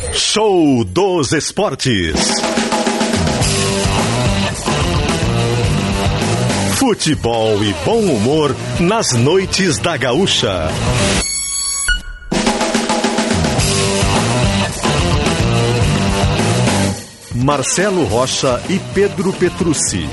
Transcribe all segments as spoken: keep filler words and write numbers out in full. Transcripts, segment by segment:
Show dos Esportes. Futebol e bom humor nas noites da Gaúcha. Marcelo Rocha e Pedro Petrucci.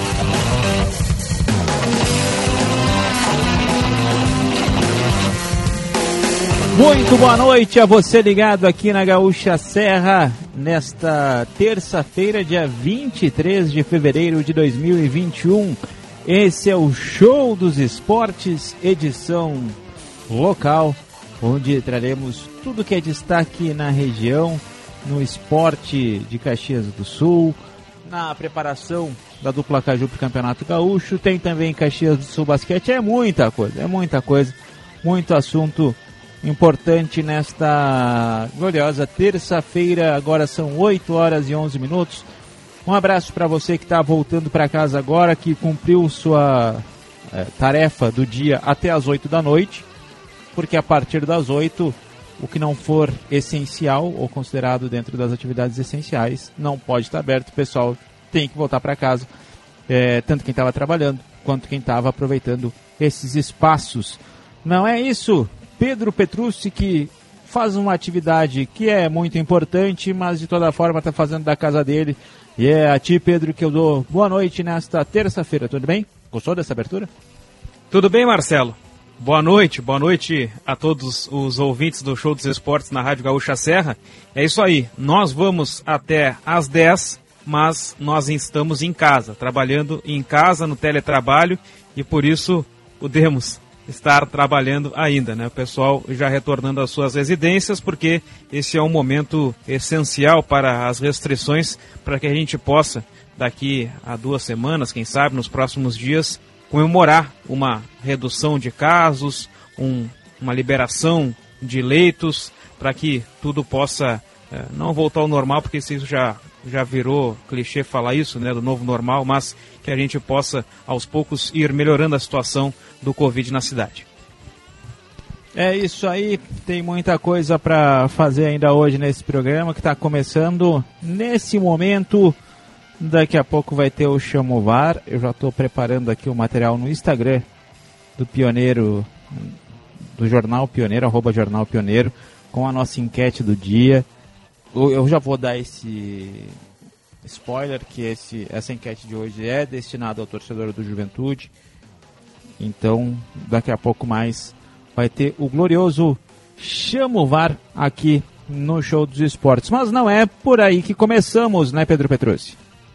Muito boa noite a você ligado aqui na Gaúcha Serra, nesta terça-feira, dia vinte e três de fevereiro de dois mil e vinte e um. Esse é o Show dos Esportes, edição local, onde traremos tudo que é destaque na região, no esporte de Caxias do Sul, na preparação da dupla Caju para o Campeonato Gaúcho. Tem também Caxias do Sul Basquete. É muita coisa, é muita coisa, muito assunto importante nesta gloriosa terça-feira. Agora são oito horas e onze minutos. Um abraço para você que está voltando para casa agora, que cumpriu sua é, tarefa do dia até as oito da noite, porque a partir das oito, o que não for essencial ou considerado dentro das atividades essenciais não pode estar aberto. O pessoal tem que voltar para casa, é, tanto quem estava trabalhando quanto quem estava aproveitando esses espaços. Não é isso? Pedro Petrucci, que faz uma atividade que é muito importante, mas de toda forma está fazendo da casa dele. E é a ti, Pedro, que eu dou boa noite nesta terça-feira. Tudo bem? Gostou dessa abertura? Tudo bem, Marcelo. Boa noite, boa noite a todos os ouvintes do Show dos Esportes na Rádio Gaúcha Serra. É isso aí, nós vamos até às dez, mas nós estamos em casa, trabalhando em casa, no teletrabalho, e por isso podemos estar trabalhando ainda, né? O pessoal já retornando às suas residências, porque esse é um momento essencial para as restrições, para que a gente possa, daqui a duas semanas, quem sabe, nos próximos dias, comemorar uma redução de casos, um, uma liberação de leitos, para que tudo possa é, não voltar ao normal, porque isso já, já virou clichê falar isso, né, do novo normal, mas que a gente possa, aos poucos, ir melhorando a situação do Covid na cidade. É isso aí, tem muita coisa para fazer ainda hoje nesse programa, que está começando nesse momento. Daqui a pouco vai ter o Chamo V A R. Eu já estou preparando aqui o material no Instagram do Pioneiro, do Jornal Pioneiro, arroba Jornal Pioneiro, com a nossa enquete do dia. Eu já vou dar esse spoiler, que esse, essa enquete de hoje é destinada ao torcedor do Juventude. Então, daqui a pouco mais vai ter o glorioso Chamo V A R aqui no Show dos Esportes. Mas não é por aí que começamos, né, Pedro Petrucci?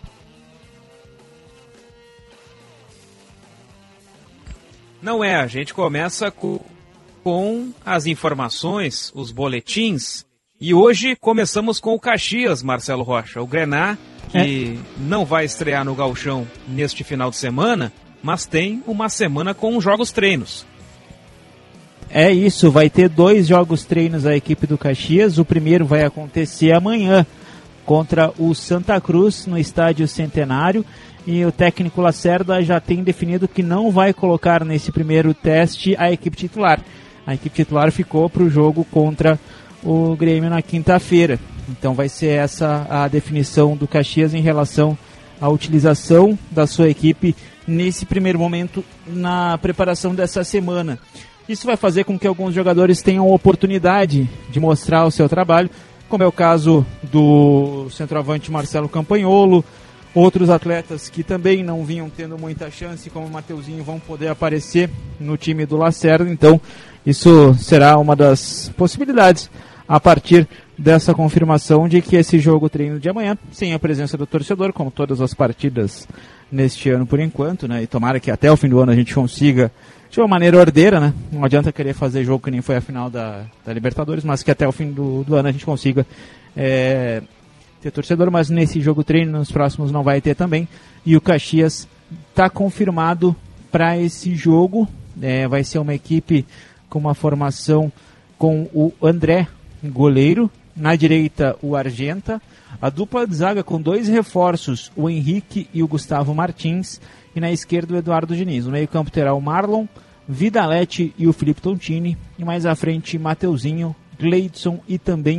Não é, a gente começa com, com as informações, os boletins, e hoje começamos com o Caxias, Marcelo Rocha, o Grená, que é. não vai estrear no Gauchão neste final de semana, mas tem uma semana com jogos treinos. É isso, vai ter dois jogos treinos a equipe do Caxias. O primeiro vai acontecer amanhã contra o Santa Cruz no Estádio Centenário. E o técnico Lacerda já tem definido que não vai colocar nesse primeiro teste a equipe titular. A equipe titular ficou para o jogo contra o Grêmio na quinta-feira. Então vai ser essa a definição do Caxias em relação à utilização da sua equipe nesse primeiro momento na preparação dessa semana. Isso vai fazer com que alguns jogadores tenham oportunidade de mostrar o seu trabalho, como é o caso do centroavante Marcelo Campagnolo. Outros atletas que também não vinham tendo muita chance, como o Mateuzinho, vão poder aparecer no time do Lacerda. Então, isso será uma das possibilidades a partir dessa confirmação de que esse jogo treino de amanhã, sem a presença do torcedor, como todas as partidas neste ano por enquanto, né? E tomara que até o fim do ano a gente consiga, de uma maneira ordeira, né? Não adianta querer fazer jogo que nem foi a final da, da Libertadores, mas que até o fim do, do ano a gente consiga é, ter torcedor, mas nesse jogo treino, nos próximos não vai ter também. E o Caxias está confirmado para esse jogo. É, vai ser uma equipe com uma formação com o André, goleiro. Na direita, o Argenta. A dupla de zaga com dois reforços, o Henrique e o Gustavo Martins. E na esquerda, o Eduardo Diniz. No meio campo terá o Marlon, Vidalete e o Felipe Tontini. E mais à frente, Mateuzinho, Gleidson e também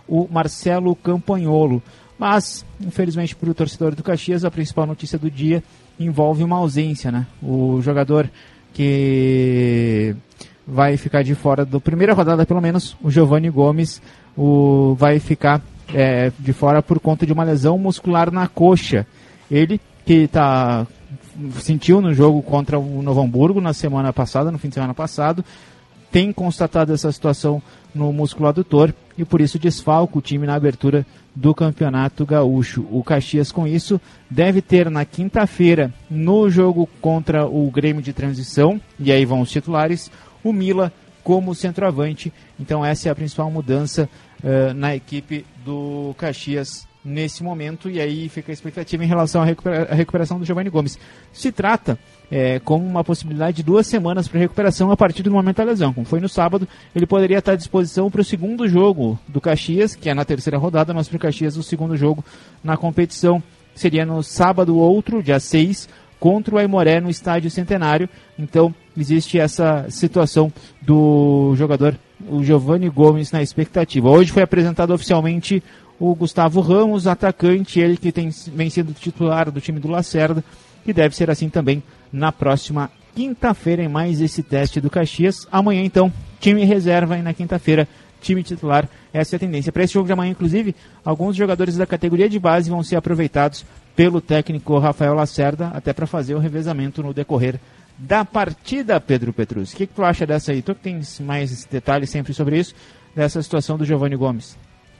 o Marcelo Campagnolo. Mas, infelizmente para o torcedor do Caxias, a principal notícia do dia envolve uma ausência, né? O jogador que vai ficar de fora da primeira rodada, pelo menos, o Giovanni Gomes, o, vai ficar é, de fora por conta de uma lesão muscular na coxa. Ele que tá, sentiu no jogo contra o Novo Hamburgo na semana passada, no fim de semana passado, tem constatado essa situação no músculo adutor e por isso desfalca o time na abertura do Campeonato Gaúcho. O Caxias, com isso, deve ter na quinta-feira, no jogo contra o Grêmio de Transição, e aí vão os titulares, o Mila como centroavante. Então essa é a principal mudança uh, na equipe do Caxias nesse momento, e aí fica a expectativa em relação à recupera- à recuperação do Giovanni Gomes. Se trata é, como uma possibilidade de duas semanas para recuperação a partir do momento da lesão. Como foi no sábado, ele poderia estar à disposição para o segundo jogo do Caxias, que é na terceira rodada, mas para o Caxias o segundo jogo na competição seria no sábado outro, dia seis, contra o Aimoré no Estádio Centenário. Então existe essa situação do jogador, o Giovanni Gomes, na expectativa. Hoje foi apresentado oficialmente o Gustavo Ramos, atacante, ele que tem, vem sendo titular do time do Lacerda, e deve ser assim também na próxima quinta-feira em mais esse teste do Caxias. Amanhã, então, time reserva e na quinta-feira, time titular. Essa é a tendência. Para esse jogo de amanhã, inclusive, alguns jogadores da categoria de base vão ser aproveitados pelo técnico Rafael Lacerda, até para fazer o revezamento no decorrer da partida, Pedro Petruzzi. O que, que tu acha dessa aí? Tu que tens mais detalhes sempre sobre isso, dessa situação do Giovanni Gomes?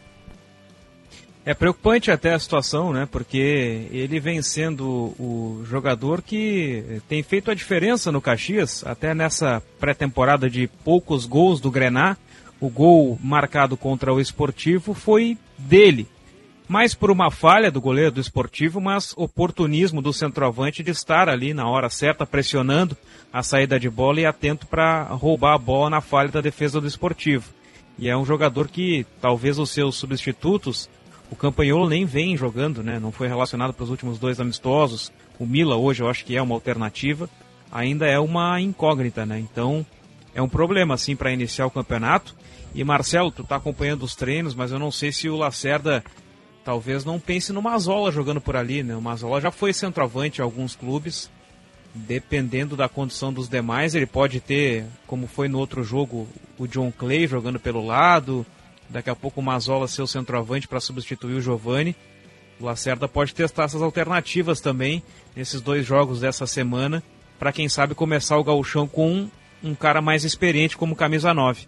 É preocupante até a situação, né? Porque ele vem sendo o jogador que tem feito a diferença no Caxias, até nessa pré-temporada de poucos gols do Grená. O gol marcado contra o Esportivo foi dele. Mais por uma falha do goleiro do Esportivo, mas oportunismo do centroavante de estar ali na hora certa, pressionando a saída de bola e atento para roubar a bola na falha da defesa do Esportivo. E é um jogador que talvez os seus substitutos, o Campagnolo nem vem jogando, né? Não foi relacionado para os últimos dois amistosos. O Mila hoje eu acho que é uma alternativa. Ainda é uma incógnita, né? Então é um problema assim para iniciar o campeonato. E Marcelo, tu tá acompanhando os treinos, mas eu não sei se o Lacerda talvez não pense no Mazzola jogando por ali, né? O Mazzola já foi centroavante em alguns clubes. Dependendo da condição dos demais, ele pode ter, como foi no outro jogo, o John Clay jogando pelo lado. Daqui a pouco o Mazzola ser o centroavante para substituir o Giovanni. O Lacerda pode testar essas alternativas também nesses dois jogos dessa semana, para quem sabe começar o gauchão com um, um cara mais experiente como camisa nove.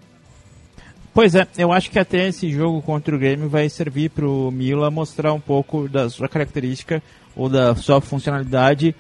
Pois é, eu acho que até esse jogo contra o Grêmio vai servir para o Mila mostrar um pouco da sua característica ou da sua funcionalidade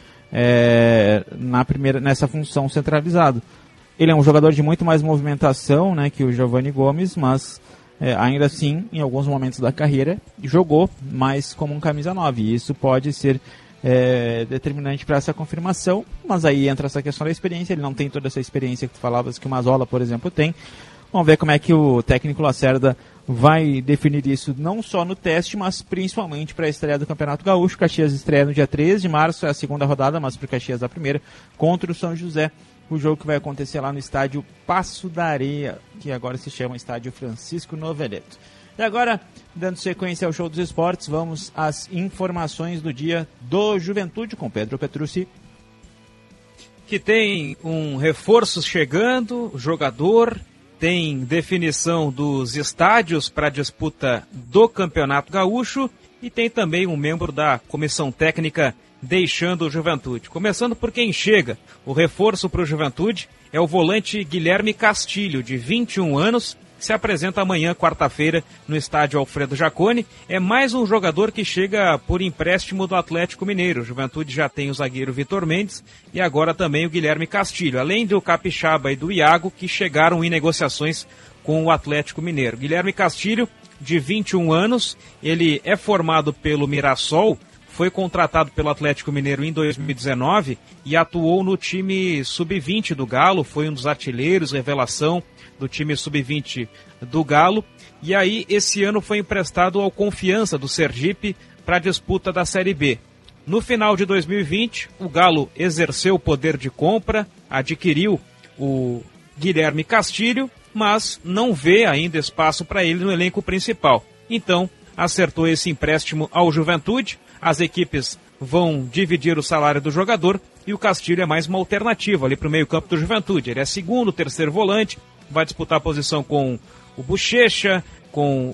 é, na primeira, nessa função centralizada. Ele é um jogador de muito mais movimentação, né, que o Giovanni Gomes, mas É, ainda assim, em alguns momentos da carreira, jogou mais como um camisa nove. E isso pode ser é, determinante para essa confirmação, mas aí entra essa questão da experiência. Ele não tem toda essa experiência que tu falavas que o Mazzola, por exemplo, tem. Vamos ver como é que o técnico Lacerda vai definir isso, não só no teste, mas principalmente para a estreia do Campeonato Gaúcho. Caxias estreia no dia treze de março, é a segunda rodada, mas para o Caxias a primeira, contra o São José. O jogo que vai acontecer lá no estádio Passo da Areia, que agora se chama Estádio Francisco Noveleto. E agora, dando sequência ao Show dos Esportes, vamos às informações do dia do Juventude com Pedro Petruzzi. Que tem um reforço chegando, jogador, tem definição dos estádios para a disputa do Campeonato Gaúcho e tem também um membro da comissão técnica deixando o Juventude. Começando por quem chega, o reforço para o Juventude é o volante Guilherme Castilho, de vinte e um anos, que se apresenta amanhã, quarta-feira, no estádio Alfredo Jaconi. É mais um jogador que chega por empréstimo do Atlético Mineiro. O Juventude já tem o zagueiro Vitor Mendes e agora também o Guilherme Castilho, além do Capixaba e do Iago, que chegaram em negociações com o Atlético Mineiro. Guilherme Castilho, de vinte e um anos, ele é formado pelo Mirassol, foi contratado pelo Atlético Mineiro em dois mil e dezenove e atuou no time sub vinte do Galo, foi um dos artilheiros, revelação do time sub vinte do Galo. E aí, esse ano foi emprestado ao Confiança do Sergipe para a disputa da Série B. No final de dois mil e vinte, o Galo exerceu o poder de compra, adquiriu o Guilherme Castilho, mas não vê ainda espaço para ele no elenco principal. então acertou esse empréstimo ao Juventude. As equipes vão dividir o salário do jogador e o Castilho é mais uma alternativa ali para o meio campo do Juventude. Ele é segundo, terceiro volante, vai disputar a posição com o Bochecha, com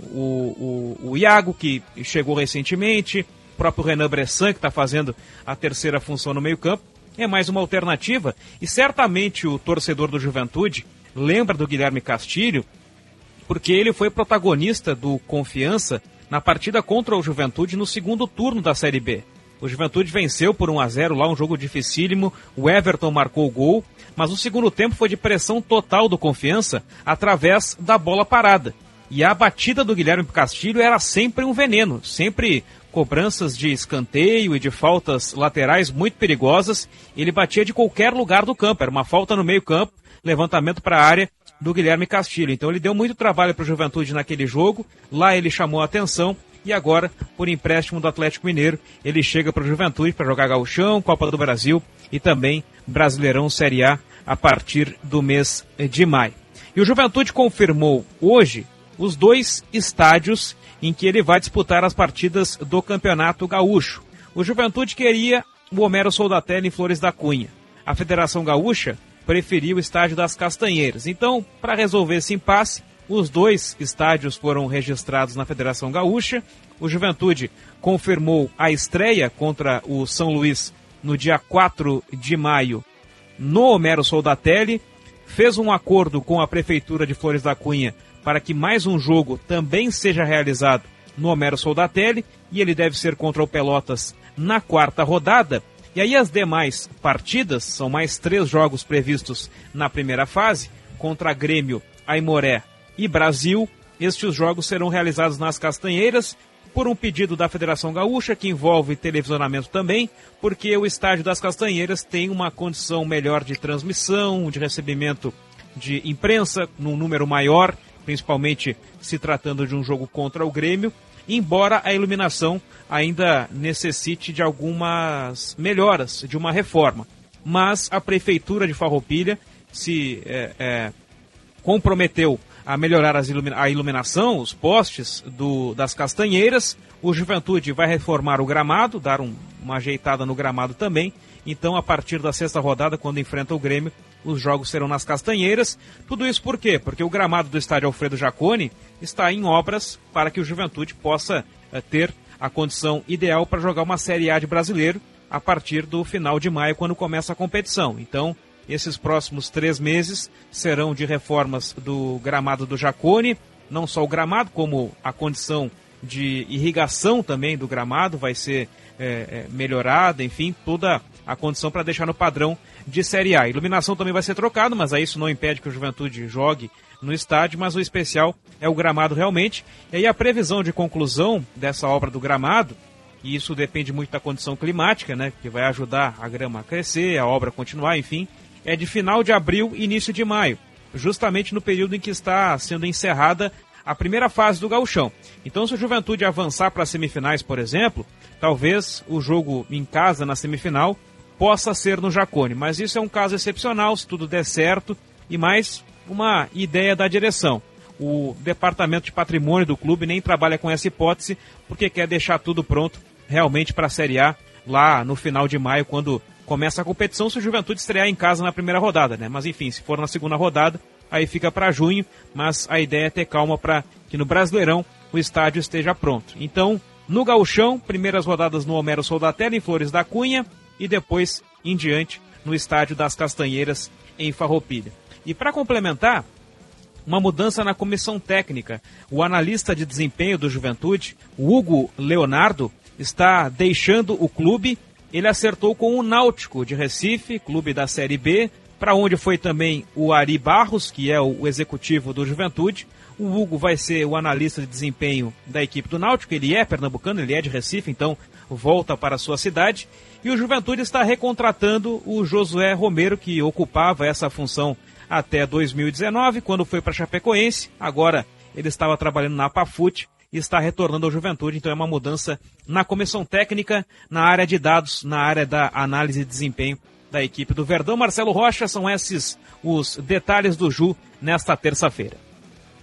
o, o, o Iago, que chegou recentemente, o próprio Renan Bressan, que está fazendo a terceira função no meio campo. É mais uma alternativa e certamente o torcedor do Juventude lembra do Guilherme Castilho, porque ele foi protagonista do Confiança na partida contra o Juventude no segundo turno da Série B. O Juventude venceu por um a zero lá, um jogo dificílimo, o Everton marcou o gol, mas o segundo tempo foi de pressão total do Confiança através da bola parada. E a batida do Guilherme Castilho era sempre um veneno, sempre cobranças de escanteio e de faltas laterais muito perigosas. Ele batia de qualquer lugar do campo, era uma falta no meio campo, levantamento para a área do Guilherme Castilho. Então ele deu muito trabalho para o Juventude naquele jogo, lá ele chamou a atenção e agora, por empréstimo do Atlético Mineiro, ele chega para o Juventude para jogar Gauchão, Copa do Brasil e também Brasileirão Série A a partir do mês de maio. E o Juventude confirmou hoje os dois estádios em que ele vai disputar as partidas do Campeonato Gaúcho. O Juventude queria o Homero Soldatelli em Flores da Cunha. A Federação Gaúcha preferiu o estádio das Castanheiras. Então, para resolver esse impasse, os dois estádios foram registrados na Federação Gaúcha. O Juventude confirmou a estreia contra o São Luís no dia quatro de maio no Homero Soldatelli. Fez um acordo com a Prefeitura de Flores da Cunha para que mais um jogo também seja realizado no Homero Soldatelli, e ele deve ser contra o Pelotas na quarta rodada. E aí as demais partidas, são mais três jogos previstos na primeira fase, contra Grêmio, Aimoré e Brasil. Estes jogos serão realizados nas Castanheiras, por um pedido da Federação Gaúcha, que envolve televisionamento também, porque o estádio das Castanheiras tem uma condição melhor de transmissão, de recebimento de imprensa, num número maior, principalmente se tratando de um jogo contra o Grêmio, embora a iluminação ainda necessite de algumas melhoras, de uma reforma. Mas a Prefeitura de Farroupilha se é, é, comprometeu a melhorar as ilumina- a iluminação, os postes do, das Castanheiras. O Juventude vai reformar o gramado, dar um, uma ajeitada no gramado também. Então, a partir da sexta rodada, quando enfrenta o Grêmio, os jogos serão nas Castanheiras. Tudo isso por quê? Porque o gramado do estádio Alfredo Jaconi está em obras para que o Juventude possa é, ter a condição ideal para jogar uma Série A de Brasileiro a partir do final de maio, quando começa a competição. Então, esses próximos três meses serão de reformas do gramado do Jaconi, não só o gramado, como a condição de irrigação também do gramado vai ser é, é, melhorada, enfim, toda a condição para deixar no padrão de Série A. A iluminação também vai ser trocada, mas aí isso não impede que o Juventude jogue no estádio, mas o especial é o gramado realmente. E aí a previsão de conclusão dessa obra do gramado, e isso depende muito da condição climática, né, que vai ajudar a grama a crescer, a obra a continuar, enfim, é de final de abril e início de maio, justamente no período em que está sendo encerrada a primeira fase do Gauchão. Então, se o Juventude avançar para as semifinais, por exemplo, talvez o jogo em casa na semifinal possa ser no Jaconi, mas isso é um caso excepcional, se tudo der certo, e mais uma ideia da direção. O departamento de patrimônio do clube nem trabalha com essa hipótese, porque quer deixar tudo pronto realmente para a Série A lá no final de maio, quando começa a competição, se o Juventude estrear em casa na primeira rodada, né? Mas enfim, se for na segunda rodada, aí fica para junho, mas a ideia é ter calma para que no Brasileirão o estádio esteja pronto. Então, no Gauchão, primeiras rodadas no Homero Soldatelli, em Flores da Cunha, e depois em diante no estádio das Castanheiras, em Farroupilha. E para complementar, uma mudança na comissão técnica. O analista de desempenho do Juventude, o Hugo Leonardo, está deixando o clube. Ele acertou com o Náutico de Recife, clube da Série B, para onde foi também o Ari Barros, que é o executivo do Juventude. O Hugo vai ser o analista de desempenho da equipe do Náutico, ele é pernambucano, ele é de Recife, então volta para a sua cidade. E o Juventude está recontratando o Josué Romero, que ocupava essa função até dois mil e dezenove, quando foi para Chapecoense. Agora ele estava trabalhando na Apafute e está retornando ao Juventude, então é uma mudança na comissão técnica, na área de dados, na área da análise de desempenho da equipe do Verdão. Marcelo Rocha, são esses os detalhes do Ju nesta terça-feira.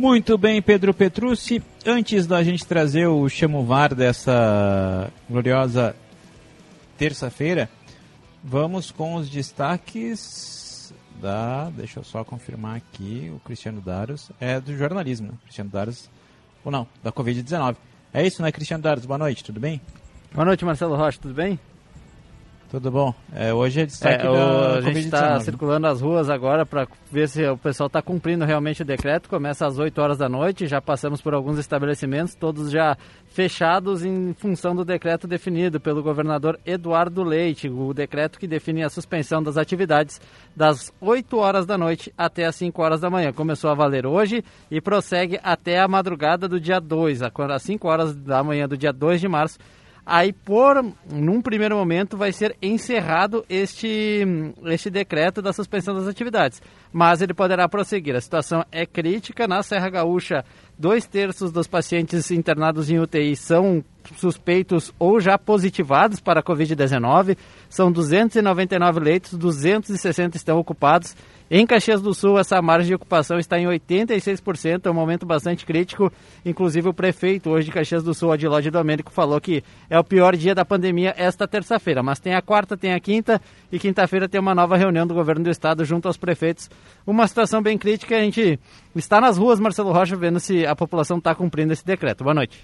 Muito bem, Pedro Petrucci. Antes da gente trazer o Chamo V A R dessa gloriosa terça-feira, vamos com os destaques da... Deixa eu só confirmar aqui, o Cristiano Daros é do jornalismo, né? Cristiano Daros, ou não, da covid dezenove. É isso, né, Cristiano Daros? Boa noite, tudo bem? Boa noite, Marcelo Rocha, tudo bem? Tudo bom. É, hoje é destaque é, da o, A covid dezenove. gente está circulando as ruas agora para ver se o pessoal está cumprindo realmente o decreto. Começa às oito horas da noite, já passamos por alguns estabelecimentos, todos já fechados em função do decreto definido pelo governador Eduardo Leite, o decreto que define a suspensão das atividades das oito horas da noite até as cinco horas da manhã. Começou a valer hoje e prossegue até a madrugada do dia dois, às cinco horas da manhã do dia dois de março. Aí, por, num primeiro momento, vai ser encerrado este, este decreto da suspensão das atividades. Mas ele poderá prosseguir. A situação é crítica. Na Serra Gaúcha, dois terços dos pacientes internados em U T I são suspeitos ou já positivados para a covid dezenove. São duzentos e noventa e nove leitos, duzentos e sessenta estão ocupados. Em Caxias do Sul, essa margem de ocupação está em oitenta e seis por cento, é um momento bastante crítico. Inclusive, o prefeito hoje de Caxias do Sul, Adilóide Domênico, falou que é o pior dia da pandemia esta terça-feira. Mas tem a quarta, tem a quinta e quinta-feira tem uma nova reunião do governo do estado junto aos prefeitos. Uma situação bem crítica. A gente está nas ruas, Marcelo Rocha, vendo se a população está cumprindo esse decreto. Boa noite.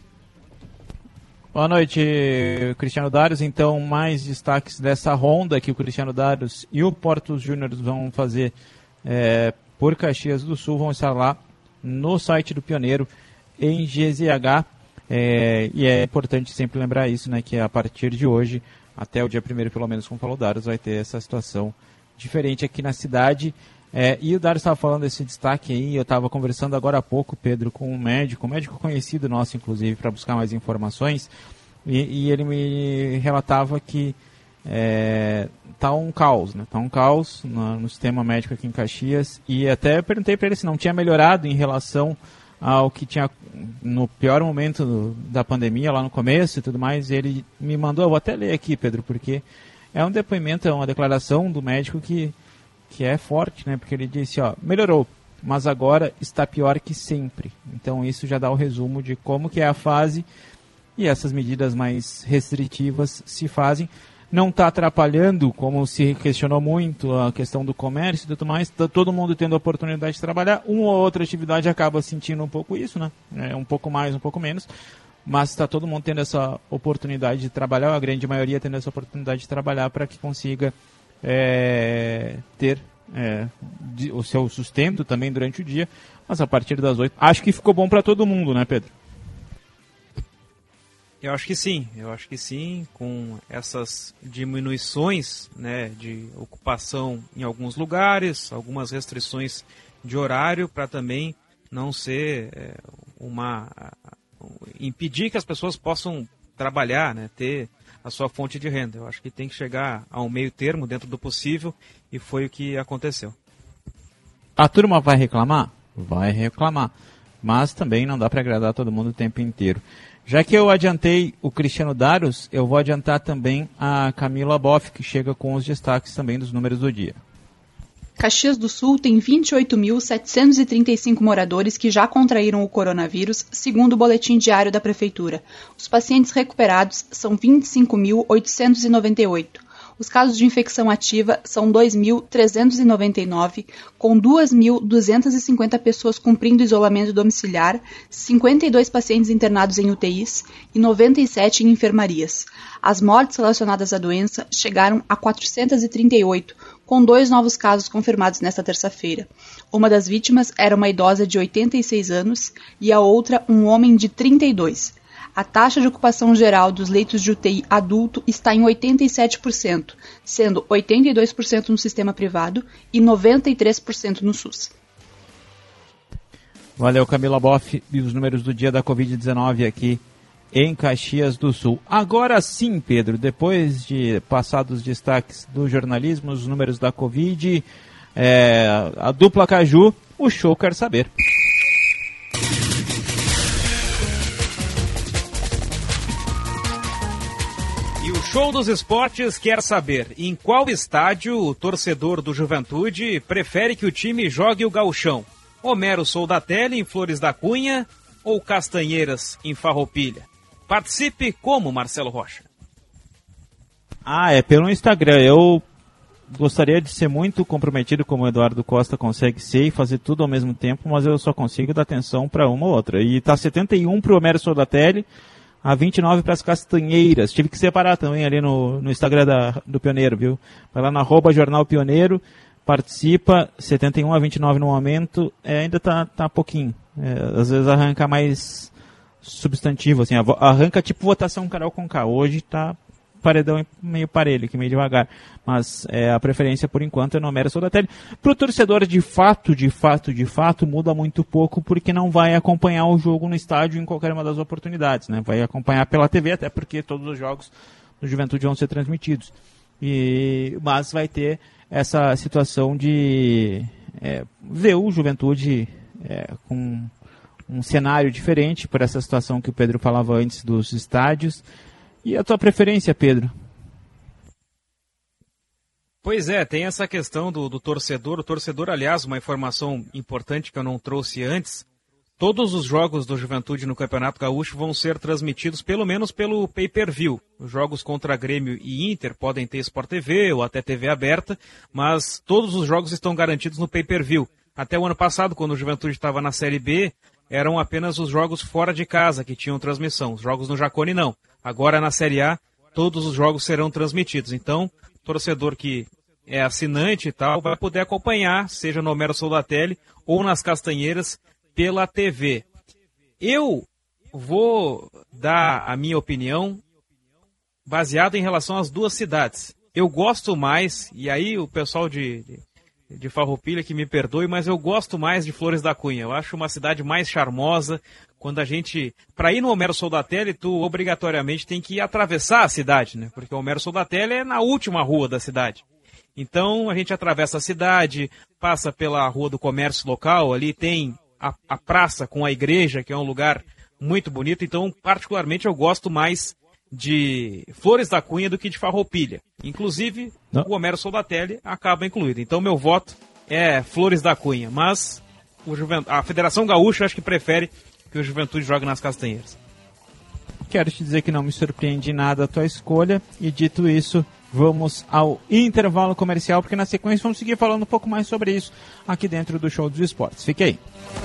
Boa noite, Cristiano Daros. Então, mais destaques dessa ronda que o Cristiano Daros e o Portos Júnior vão fazer é, por Caxias do Sul, vão estar lá no site do Pioneiro, em G Z H. É, e é importante sempre lembrar isso, né, que a partir de hoje, até o dia primeiro, pelo menos, como falou o Daros, vai ter essa situação diferente aqui na cidade. É, e o Daros estava falando desse destaque aí, eu estava conversando agora há pouco, Pedro, com um médico, um médico conhecido nosso, inclusive, para buscar mais informações, e, e ele me relatava que é, tá um caos, né? Tá um caos no, no sistema médico aqui em Caxias, e até perguntei para ele se não tinha melhorado em relação ao que tinha no pior momento do, da pandemia, lá no começo e tudo mais. Ele me mandou, eu vou até ler aqui, Pedro, porque é um depoimento, é uma declaração do médico que que é forte, né? Porque ele disse, ó, melhorou, mas agora está pior que sempre. Então isso já dá o resumo de como que é a fase e essas medidas mais restritivas se fazem. Não está atrapalhando, como se questionou muito, a questão do comércio e tudo mais. Tá todo mundo tendo a oportunidade de trabalhar. Uma ou outra atividade acaba sentindo um pouco isso, né? É, um pouco mais, um pouco menos. Mas está todo mundo tendo essa oportunidade de trabalhar, a grande maioria tendo essa oportunidade de trabalhar para que consiga É, ter é, de, o seu sustento também durante o dia, mas a partir das oito, acho que ficou bom para todo mundo, né, Pedro? Eu acho que sim, eu acho que sim, com essas diminuições, né, de ocupação em alguns lugares, algumas restrições de horário para também não ser é, uma impedir que as pessoas possam trabalhar, né, ter a sua fonte de renda. Eu acho que tem que chegar a um meio termo dentro do possível e foi o que aconteceu. A turma vai reclamar? Vai reclamar. Mas também não dá para agradar todo mundo o tempo inteiro. Já que eu adiantei o Cristiano Daros, eu vou adiantar também a Camila Boff, que chega com os destaques também dos números do dia. Caxias do Sul tem vinte e oito mil setecentos e trinta e cinco moradores que já contraíram o coronavírus, segundo o boletim diário da Prefeitura. Os pacientes recuperados são vinte e cinco mil oitocentos e noventa e oito. Os casos de infecção ativa são dois mil trezentos e noventa e nove, com duas mil duzentas e cinquenta pessoas cumprindo isolamento domiciliar, cinquenta e dois pacientes internados em U T Is e noventa e sete em enfermarias. As mortes relacionadas à doença chegaram a quatrocentos e trinta e oito, com dois novos casos confirmados nesta terça-feira. Uma das vítimas era uma idosa de oitenta e seis anos e a outra um homem de trinta e dois. A taxa de ocupação geral dos leitos de U T I adulto está em oitenta e sete por cento, sendo oitenta e dois por cento no sistema privado e noventa e três por cento no SUS. Valeu, Camila Boff, e os números do dia da covid dezenove aqui em Caxias do Sul. Agora sim, Pedro, depois de passar dos destaques do jornalismo, os números da Covid, é, a dupla Caju, o show quer saber. E o Show dos Esportes quer saber em qual estádio o torcedor do Juventude prefere que o time jogue o gauchão. Homero Soldatelli em Flores da Cunha ou Castanheiras em Farroupilha? Participe como Marcelo Rocha. Ah, é pelo Instagram. Eu gostaria de ser muito comprometido como o Eduardo Costa consegue ser e fazer tudo ao mesmo tempo, mas eu só consigo dar atenção para uma ou outra. E tá setenta e um para o Homero Soldatelli, a vinte e nove para as Castanheiras. Tive que separar também ali no, no Instagram da, do Pioneiro, viu? Vai lá na arroba Jornal Pioneiro, participa, setenta e um a vinte e nove no momento, é, ainda tá, tá pouquinho. É, às vezes arranca mais substantivo, assim, arranca tipo votação Carol Conká. Hoje tá paredão meio parelho, aqui meio devagar. Mas é, a preferência por enquanto é no Homero Soldatelli. Pro torcedor, de fato, de fato, de fato, muda muito pouco, porque não vai acompanhar o jogo no estádio em qualquer uma das oportunidades, né? Vai acompanhar pela T V, até porque todos os jogos do Juventude vão ser transmitidos. E, mas vai ter essa situação de é, ver o Juventude é, com um cenário diferente por essa situação que o Pedro falava antes dos estádios. E a tua preferência, Pedro? Pois é, tem essa questão do, do torcedor. O torcedor, aliás, uma informação importante que eu não trouxe antes, todos os jogos do Juventude no Campeonato Gaúcho vão ser transmitidos pelo menos pelo pay-per-view. Os jogos contra Grêmio e Inter podem ter Sport T V ou até T V aberta, mas todos os jogos estão garantidos no pay-per-view. Até o ano passado, quando o Juventude estava na Série B, eram apenas os jogos fora de casa que tinham transmissão. Os jogos no Jacone não. Agora na Série A, todos os jogos serão transmitidos. Então, o torcedor que é assinante e tal, vai poder acompanhar, seja no Homero Soldatelli ou nas Castanheiras, pela T V. Eu vou dar a minha opinião baseada em relação às duas cidades. Eu gosto mais, e aí o pessoal de, de, de Farroupilha que me perdoe, mas eu gosto mais de Flores da Cunha. Eu acho uma cidade mais charmosa. Quando a gente, para ir no Homero Soldatelli, tu obrigatoriamente tem que atravessar a cidade, né? Porque o Homero Soldatelli é na última rua da cidade. Então a gente atravessa a cidade, passa pela Rua do Comércio local, ali tem a, a praça com a igreja, que é um lugar muito bonito. Então, particularmente, eu gosto mais de Flores da Cunha do que de Farroupilha. Inclusive, Não. o Homero Soldatelli acaba incluído. Então, meu voto é Flores da Cunha. Mas o Juvent... a Federação Gaúcha acho que prefere que o Juventude jogue nas Castanheiras. Quero te dizer que não me surpreende nada a tua escolha. E dito isso, vamos ao intervalo comercial, porque na sequência vamos seguir falando um pouco mais sobre isso aqui dentro do Show dos Esportes. Fique aí.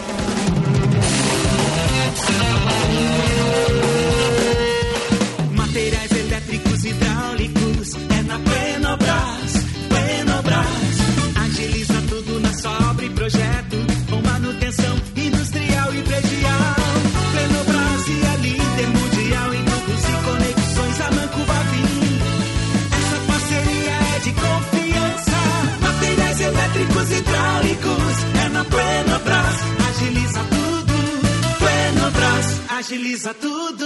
Materiais elétricos hidráulicos é na Plenobras. Plenobras agiliza tudo na sua obra e projeto, com manutenção industrial e predial. Plenobras e a líder mundial em tubos e conexões a Manco Vavim. Essa parceria é de confiança. Materiais elétricos hidráulicos é na Plenobras. Agiliza tudo. Plenobras agiliza tudo.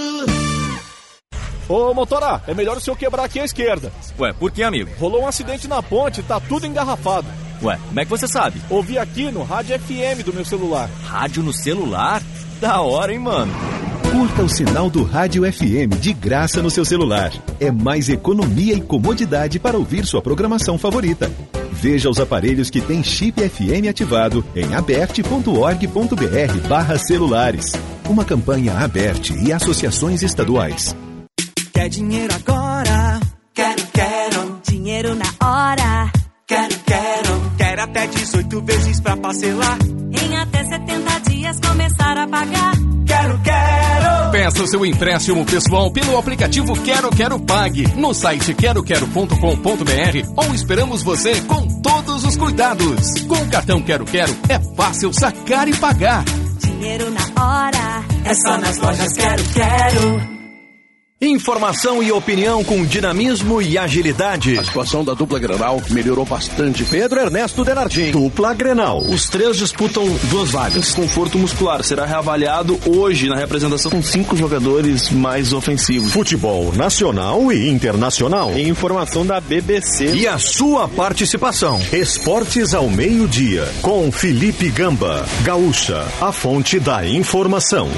Ô, motora, é melhor o senhor quebrar aqui à esquerda. Ué, por que, amigo? Rolou um acidente na ponte, tá tudo engarrafado. Ué, como é que você sabe? Ouvi aqui no rádio F M do meu celular. Rádio no celular? Da hora, hein, mano? Curta o sinal do Rádio F M de graça no seu celular. É mais economia e comodidade para ouvir sua programação favorita. Veja os aparelhos que têm chip F M ativado em aberte ponto org ponto br barra celulares. Uma campanha Aberte e associações estaduais. Quer dinheiro agora? Quero, quero. Dinheiro na hora? Quero, quero. Quero até dezoito vezes pra parcelar. Em até setenta dias começar a pagar. Quero, quero. Peça o seu empréstimo pessoal pelo aplicativo Quero Quero Pague no site quero quero ponto com ponto br ou esperamos você com todos os cuidados. Com o cartão Quero Quero é fácil sacar e pagar. Dinheiro na hora? É só nas lojas Quero Quero. Informação e opinião com dinamismo e agilidade. A situação da dupla Grenal melhorou bastante. Pedro Ernesto Denardim. Dupla Grenal. Os três disputam duas vagas. Conforto muscular será reavaliado hoje na representação com cinco jogadores mais ofensivos. Futebol nacional e internacional. Em informação da B B C. E a sua participação. Esportes ao meio-dia. Com Felipe Gamba. Gaúcha, a fonte da informação.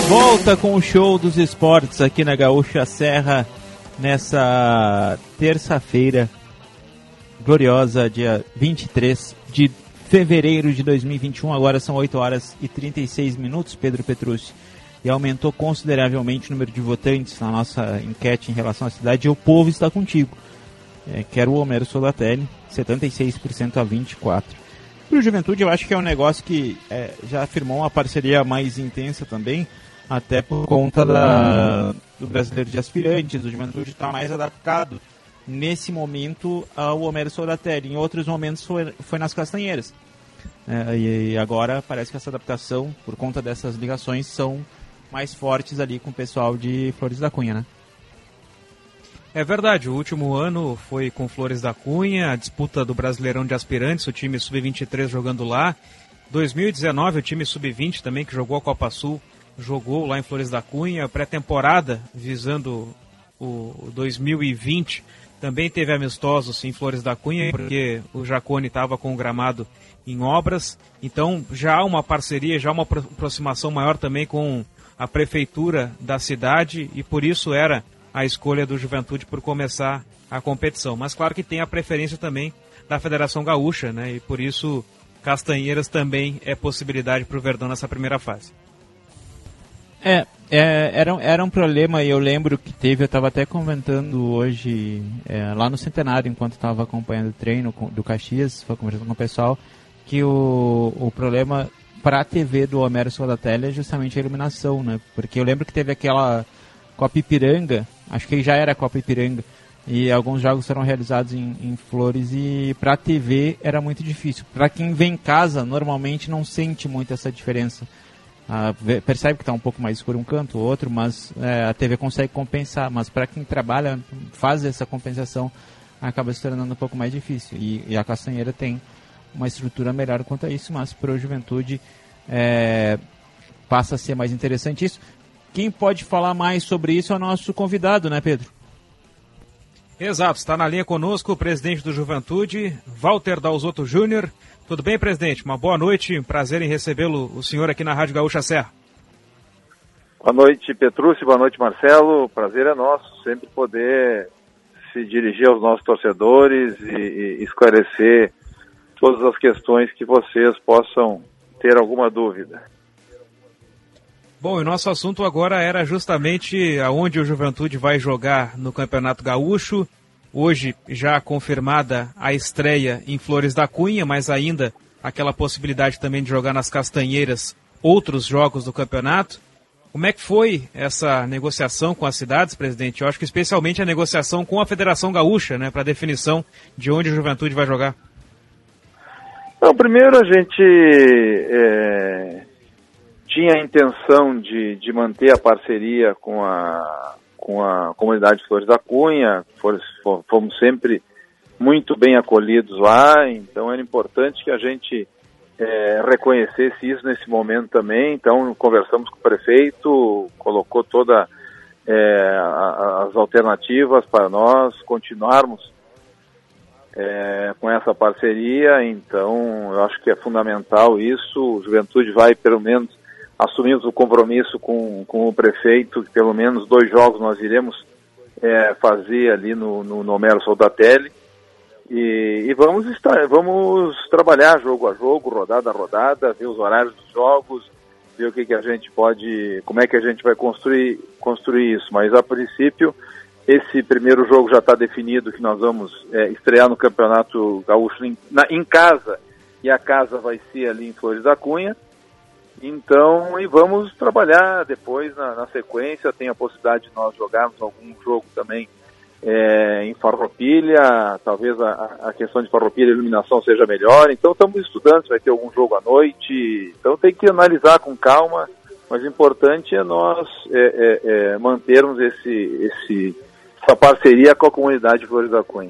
Volta com o show dos esportes aqui na Gaúcha Serra nessa terça-feira gloriosa, dia vinte e três de fevereiro de dois mil e vinte e um. Agora são oito horas e trinta e seis minutos, Pedro Petrucci. E aumentou consideravelmente o número de votantes na nossa enquete em relação à cidade. E o povo está contigo. É, quero o Homero Soldatelli, setenta e seis por cento a vinte e quatro por cento. Para o Juventude, eu acho que é um negócio que é, já firmou uma parceria mais intensa também, até por conta da, do Brasileiro de Aspirantes. O Juventude está mais adaptado nesse momento ao Homero Soldatelli. Em outros momentos foi, foi nas Castanheiras. É, e agora parece que essa adaptação, por conta dessas ligações, são mais fortes ali com o pessoal de Flores da Cunha, né? É verdade, o último ano foi com Flores da Cunha, a disputa do Brasileirão de Aspirantes, o time sub vinte e três jogando lá. dois mil e dezenove, o time sub vinte também, que jogou a Copa Sul, jogou lá em Flores da Cunha. Pré-temporada, visando o dois mil e vinte, também teve amistosos em Flores da Cunha, porque o Jacone estava com o gramado em obras. Então já há uma parceria, já há uma aproximação maior também com a prefeitura da cidade, e por isso era a escolha do Juventude por começar a competição. Mas claro que tem a preferência também da Federação Gaúcha, né? E por isso Castanheiras também é possibilidade para o Verdão nessa primeira fase. É, é era, era um problema, e eu lembro que teve, eu estava até comentando hoje, é, lá no Centenário, enquanto estava acompanhando o treino com, do Caxias, foi conversando com o pessoal, que o, o problema para a T V do Homero Soldatelli é justamente a iluminação, né? Porque eu lembro que teve aquela Copa Ipiranga, acho que já era a Copa Ipiranga, e alguns jogos foram realizados em, em Flores, e para a T V era muito difícil. Para quem vem em casa, normalmente não sente muito essa diferença. Ah, percebe que está um pouco mais escuro um canto ou outro, mas é, a T V consegue compensar. Mas para quem trabalha, faz essa compensação, acaba se tornando um pouco mais difícil. E, e a Castanheira tem uma estrutura melhor quanto a isso, mas para a Juventude é, passa a ser mais interessante isso. Quem pode falar mais sobre isso é o nosso convidado, né, Pedro? Exato, está na linha conosco o presidente do Juventude, Walter Dalzotto Júnior. Tudo bem, presidente? Uma boa noite, um prazer em recebê-lo, o senhor aqui na Rádio Gaúcha Serra. Boa noite, Petrucci, boa noite, Marcelo. O prazer é nosso, sempre poder se dirigir aos nossos torcedores e, e esclarecer todas as questões que vocês possam ter alguma dúvida. Bom, e o nosso assunto agora era justamente aonde o Juventude vai jogar no Campeonato Gaúcho. Hoje já confirmada a estreia em Flores da Cunha, mas ainda aquela possibilidade também de jogar nas Castanheiras outros jogos do campeonato. Como é que foi essa negociação com as cidades, presidente? Eu acho que especialmente a negociação com a Federação Gaúcha, né, para a definição de onde o Juventude vai jogar. Então, primeiro a gente é, tinha a intenção de, de manter a parceria com a, com a comunidade de Flores da Cunha. Fomos sempre muito bem acolhidos lá, então era importante que a gente é, reconhecesse isso nesse momento também. Então conversamos com o prefeito, colocou todas é, as alternativas para nós continuarmos É, com essa parceria. Então eu acho que é fundamental isso. O Juventude vai, pelo menos, assumimos o compromisso com, com o prefeito, que pelo menos dois jogos nós iremos é, fazer ali no, no, no Homero Soldatelli, e, e vamos, estar, vamos trabalhar jogo a jogo, rodada a rodada, ver os horários dos jogos, ver o que, que a gente pode, como é que a gente vai construir, construir isso. Mas a princípio esse primeiro jogo já está definido, que nós vamos é, estrear no Campeonato Gaúcho em, na, em casa, e a casa vai ser ali em Flores da Cunha. Então, e vamos trabalhar depois na, na sequência. Tem a possibilidade de nós jogarmos algum jogo também é, em Farroupilha, talvez a, a questão de Farroupilha, a iluminação seja melhor. Então estamos estudando se vai ter algum jogo à noite. Então tem que analisar com calma, mas o importante é nós é, é, é, mantermos esse... esse essa parceria com a comunidade de Flores da Cunha.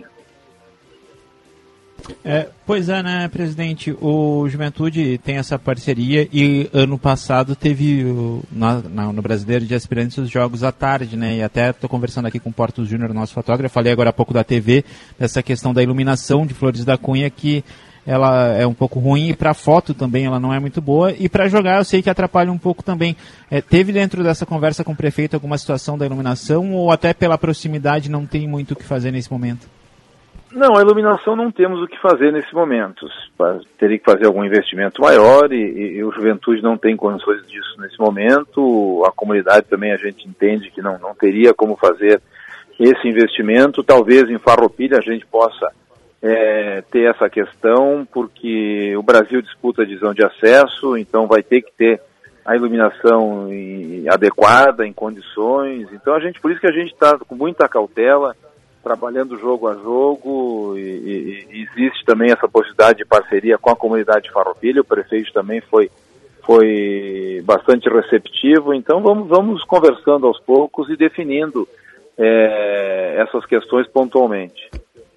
É, pois é, né, presidente? O Juventude tem essa parceria, e ano passado teve o, na, na, no Brasileiro de Aspirantes os jogos à tarde, né? E até estou conversando aqui com o Portos Júnior, nosso fotógrafo, falei agora há pouco da T V, dessa questão da iluminação de Flores da Cunha, que ela é um pouco ruim, e para foto também ela não é muito boa, e para jogar eu sei que atrapalha um pouco também. É, teve dentro dessa conversa com o prefeito alguma situação da iluminação, ou até pela proximidade não tem muito o que fazer nesse momento? Não, a iluminação não temos o que fazer nesse momento. Teria que fazer algum investimento maior e, e, e o Juventude não tem condições disso nesse momento. A comunidade também a gente entende que não, não teria como fazer esse investimento. Talvez em Farroupilha a gente possa é, ter essa questão, porque o Brasil disputa a divisão de acesso, então vai ter que ter a iluminação em, adequada, em condições. Então a gente, por isso que a gente está com muita cautela, trabalhando jogo a jogo, e, e, e existe também essa possibilidade de parceria com a comunidade de Farroupilha. O prefeito também foi, foi bastante receptivo, então vamos, vamos conversando aos poucos e definindo é, essas questões pontualmente.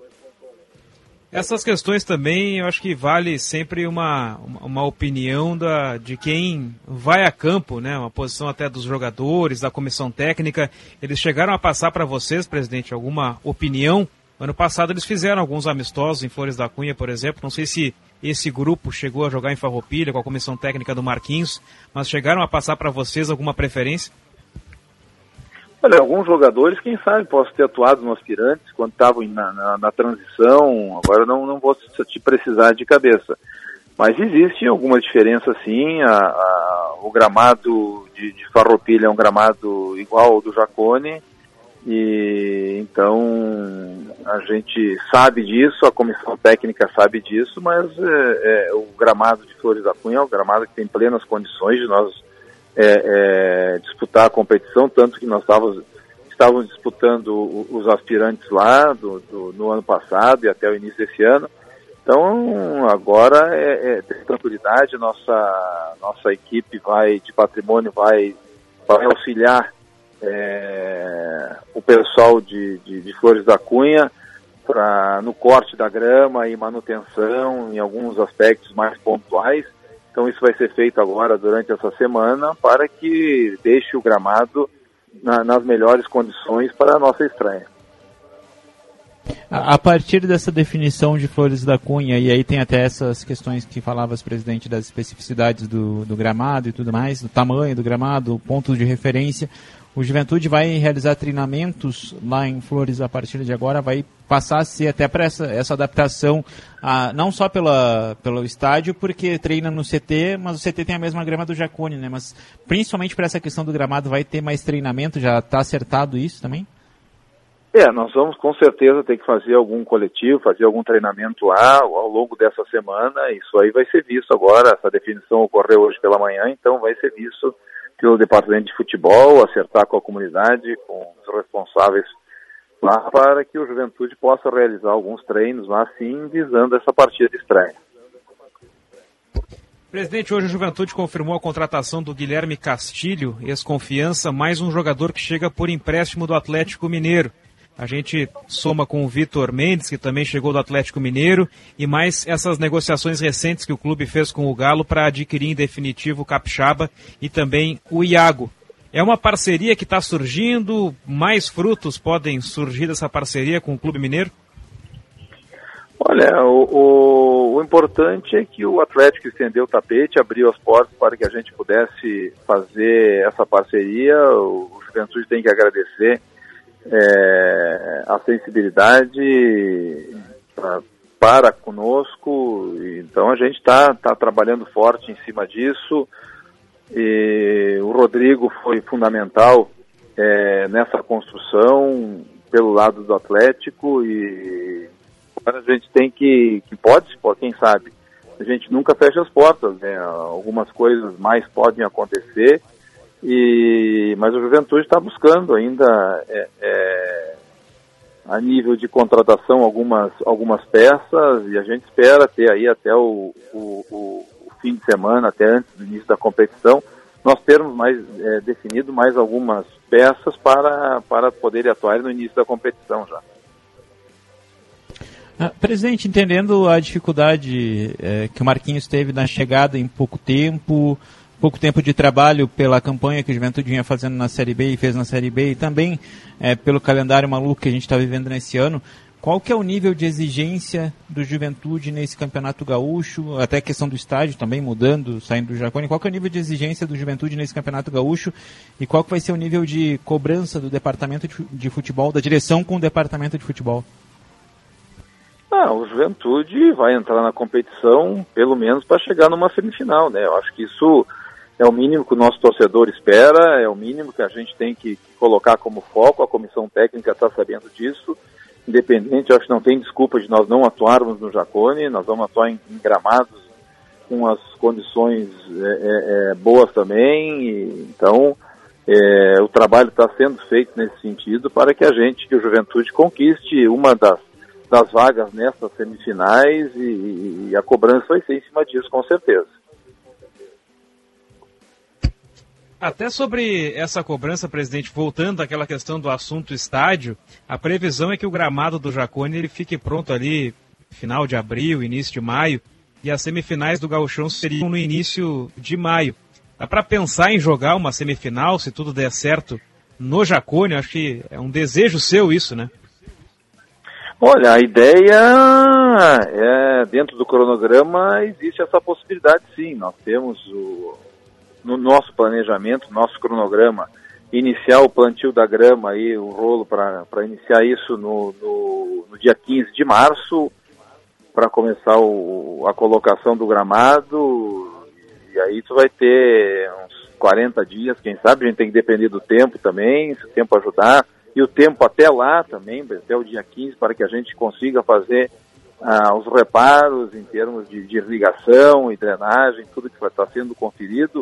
Essas questões também, eu acho que vale sempre uma, uma opinião da, de quem vai a campo, né? Uma posição até dos jogadores, da comissão técnica. Eles chegaram a passar para vocês, presidente, alguma opinião? Ano passado eles fizeram alguns amistosos em Flores da Cunha, por exemplo. Não sei se esse grupo chegou a jogar em Farroupilha com a comissão técnica do Marquinhos, mas chegaram a passar para vocês alguma preferência? Olha, alguns jogadores, quem sabe, posso ter atuado no Aspirantes quando estavam na, na, na transição. Agora não, não vou te precisar de cabeça. Mas existe alguma diferença, sim. A, a, o gramado de, de Farroupilha é um gramado igual ao do Jacone. E então a gente sabe disso, a comissão técnica sabe disso, mas é, é, o gramado de Flores da Cunha é um gramado que tem plenas condições de nós É, é, disputar a competição, tanto que nós estávamos, estávamos disputando os aspirantes lá do, do, no ano passado e até o início desse ano. Então agora é, é ter tranquilidade, nossa, nossa equipe vai, de patrimônio vai, vai auxiliar é, o pessoal de, de, de Flores da Cunha pra, no corte da grama e manutenção em alguns aspectos mais pontuais. Então isso vai ser feito agora durante essa semana para que deixe o gramado na, nas melhores condições para a nossa estreia. A, a partir dessa definição de Flores da Cunha, e aí tem até essas questões que falavas, presidente, das especificidades do, do gramado e tudo mais, do tamanho do gramado, pontos de referência, o Juventude vai realizar treinamentos lá em Flores a partir de agora, vai passar a ser até para essa, essa adaptação, a, não só pela, pelo estádio, porque treina no C T, mas o C T tem a mesma grama do Jacone, né? Mas principalmente para essa questão do gramado, vai ter mais treinamento, já está acertado isso também? É, nós vamos com certeza ter que fazer algum coletivo, fazer algum treinamento lá ao longo dessa semana. Isso aí vai ser visto agora, essa definição ocorreu hoje pela manhã, então vai ser visto pelo departamento de futebol, acertar com a comunidade, com os responsáveis lá, para que o Juventude possa realizar alguns treinos lá, sim, visando essa partida de estreia. Presidente, hoje o Juventude confirmou a contratação do Guilherme Castilho, ex-Confiança, mais um jogador que chega por empréstimo do Atlético Mineiro. A gente soma com o Vitor Mendes, que também chegou do Atlético Mineiro, e mais essas negociações recentes que o clube fez com o Galo para adquirir em definitivo o Capixaba e também o Iago. É uma parceria que está surgindo, mais frutos podem surgir dessa parceria com o Clube Mineiro? Olha, o, o, o importante é que o Atlético estendeu o tapete, abriu as portas para que a gente pudesse fazer essa parceria. O, o Juventude tem que agradecer É, a sensibilidade pra, para conosco, então a gente está tá trabalhando forte em cima disso, e o Rodrigo foi fundamental é, nessa construção pelo lado do Atlético, e agora a gente tem que, que pode, quem sabe, a gente nunca fecha as portas, né? Algumas coisas mais podem acontecer. E, mas o Juventude está buscando ainda é, é, a nível de contratação algumas, algumas peças, e a gente espera ter aí até o, o, o, o fim de semana, até antes do início da competição, nós termos mais é, definido mais algumas peças para, para poder atuar no início da competição já. Ah, presidente, entendendo a dificuldade é, que o Marquinhos teve na chegada em pouco tempo, pouco tempo de trabalho pela campanha que o Juventude vinha fazendo na Série B e fez na Série B, e também é, pelo calendário maluco que a gente está vivendo nesse ano, qual que é o nível de exigência do Juventude nesse Campeonato Gaúcho, até a questão do estádio também mudando, saindo do Jacone, qual que é o nível de exigência do Juventude nesse Campeonato Gaúcho e qual que vai ser o nível de cobrança do departamento de futebol, da direção com o departamento de futebol? Ah, o Juventude vai entrar na competição pelo menos para chegar numa semifinal, né? Eu acho que isso é o mínimo que o nosso torcedor espera, é o mínimo que a gente tem que colocar como foco, a comissão técnica está sabendo disso. Independente, eu acho que não tem desculpa de nós não atuarmos no Jacone, nós vamos atuar em, em gramados com as condições é, é, boas também, e, então é, o trabalho está sendo feito nesse sentido para que a gente, que o Juventude, conquiste uma das, das vagas nessas semifinais e, e a cobrança vai ser em cima disso, com certeza. Até sobre essa cobrança, presidente, voltando àquela questão do assunto estádio, a previsão é que o gramado do Jacone ele fique pronto ali final de abril, início de maio, e as semifinais do Gauchão seriam no início de maio. Dá para pensar em jogar uma semifinal, se tudo der certo, no Jacone? Acho que é um desejo seu isso, né? Olha, a ideia é, dentro do cronograma, existe essa possibilidade sim. Nós temos o... no nosso planejamento, nosso cronograma, iniciar o plantio da grama, aí, o rolo para iniciar isso no, no, no dia quinze de março, para começar o, a colocação do gramado, e aí tu vai ter uns quarenta dias, quem sabe, a gente tem que depender do tempo também, se o tempo ajudar, e o tempo até lá também, até o dia quinze, para que a gente consiga fazer ah, os reparos em termos de, de irrigação e drenagem, tudo que vai estar sendo conferido.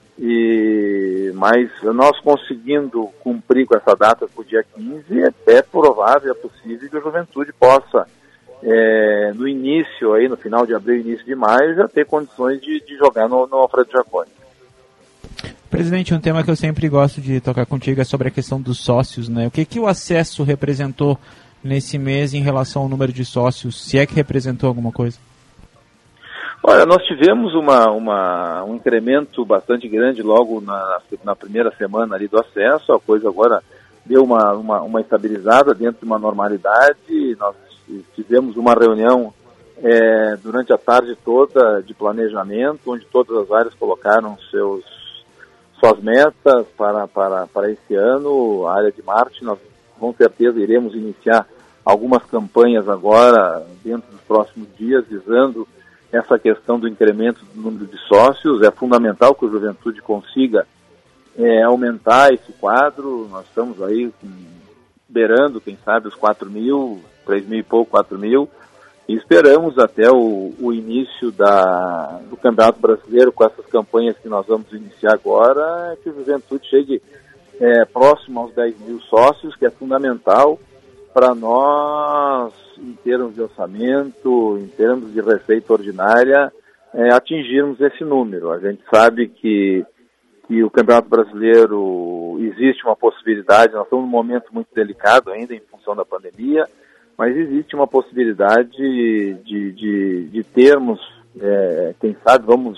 E, mas nós conseguindo cumprir com essa data para o dia quinze, é, é provável, é possível que a Juventude possa, é, no início, aí, no final de abril, início de maio, já ter condições de, de jogar no, no Alfredo Jacone. Presidente, um tema que eu sempre gosto de tocar contigo é sobre a questão dos sócios, né? O que, que o acesso representou nesse mês em relação ao número de sócios, se é que representou alguma coisa? Olha, nós tivemos uma, uma, um incremento bastante grande logo na, na primeira semana ali do acesso, a coisa agora deu uma, uma, uma estabilizada dentro de uma normalidade. Nós fizemos uma reunião é, durante a tarde toda de planejamento, onde todas as áreas colocaram seus, suas metas para, para, para esse ano. A área de marketing, nós com certeza iremos iniciar algumas campanhas agora, dentro dos próximos dias, visando essa questão do incremento do número de sócios. É fundamental que o Juventude consiga é, aumentar esse quadro. Nós estamos aí beirando, quem sabe, os quatro mil, três mil e pouco, quatro mil, e esperamos até o, o início da, do Campeonato Brasileiro, com essas campanhas que nós vamos iniciar agora, que o Juventude chegue é, próximo aos dez mil sócios, que é fundamental para nós, em termos de orçamento, em termos de receita ordinária, é, atingirmos esse número. A gente sabe que, que o Campeonato Brasileiro existe uma possibilidade, nós estamos num momento muito delicado ainda em função da pandemia, mas existe uma possibilidade de, de, de termos, é, quem sabe vamos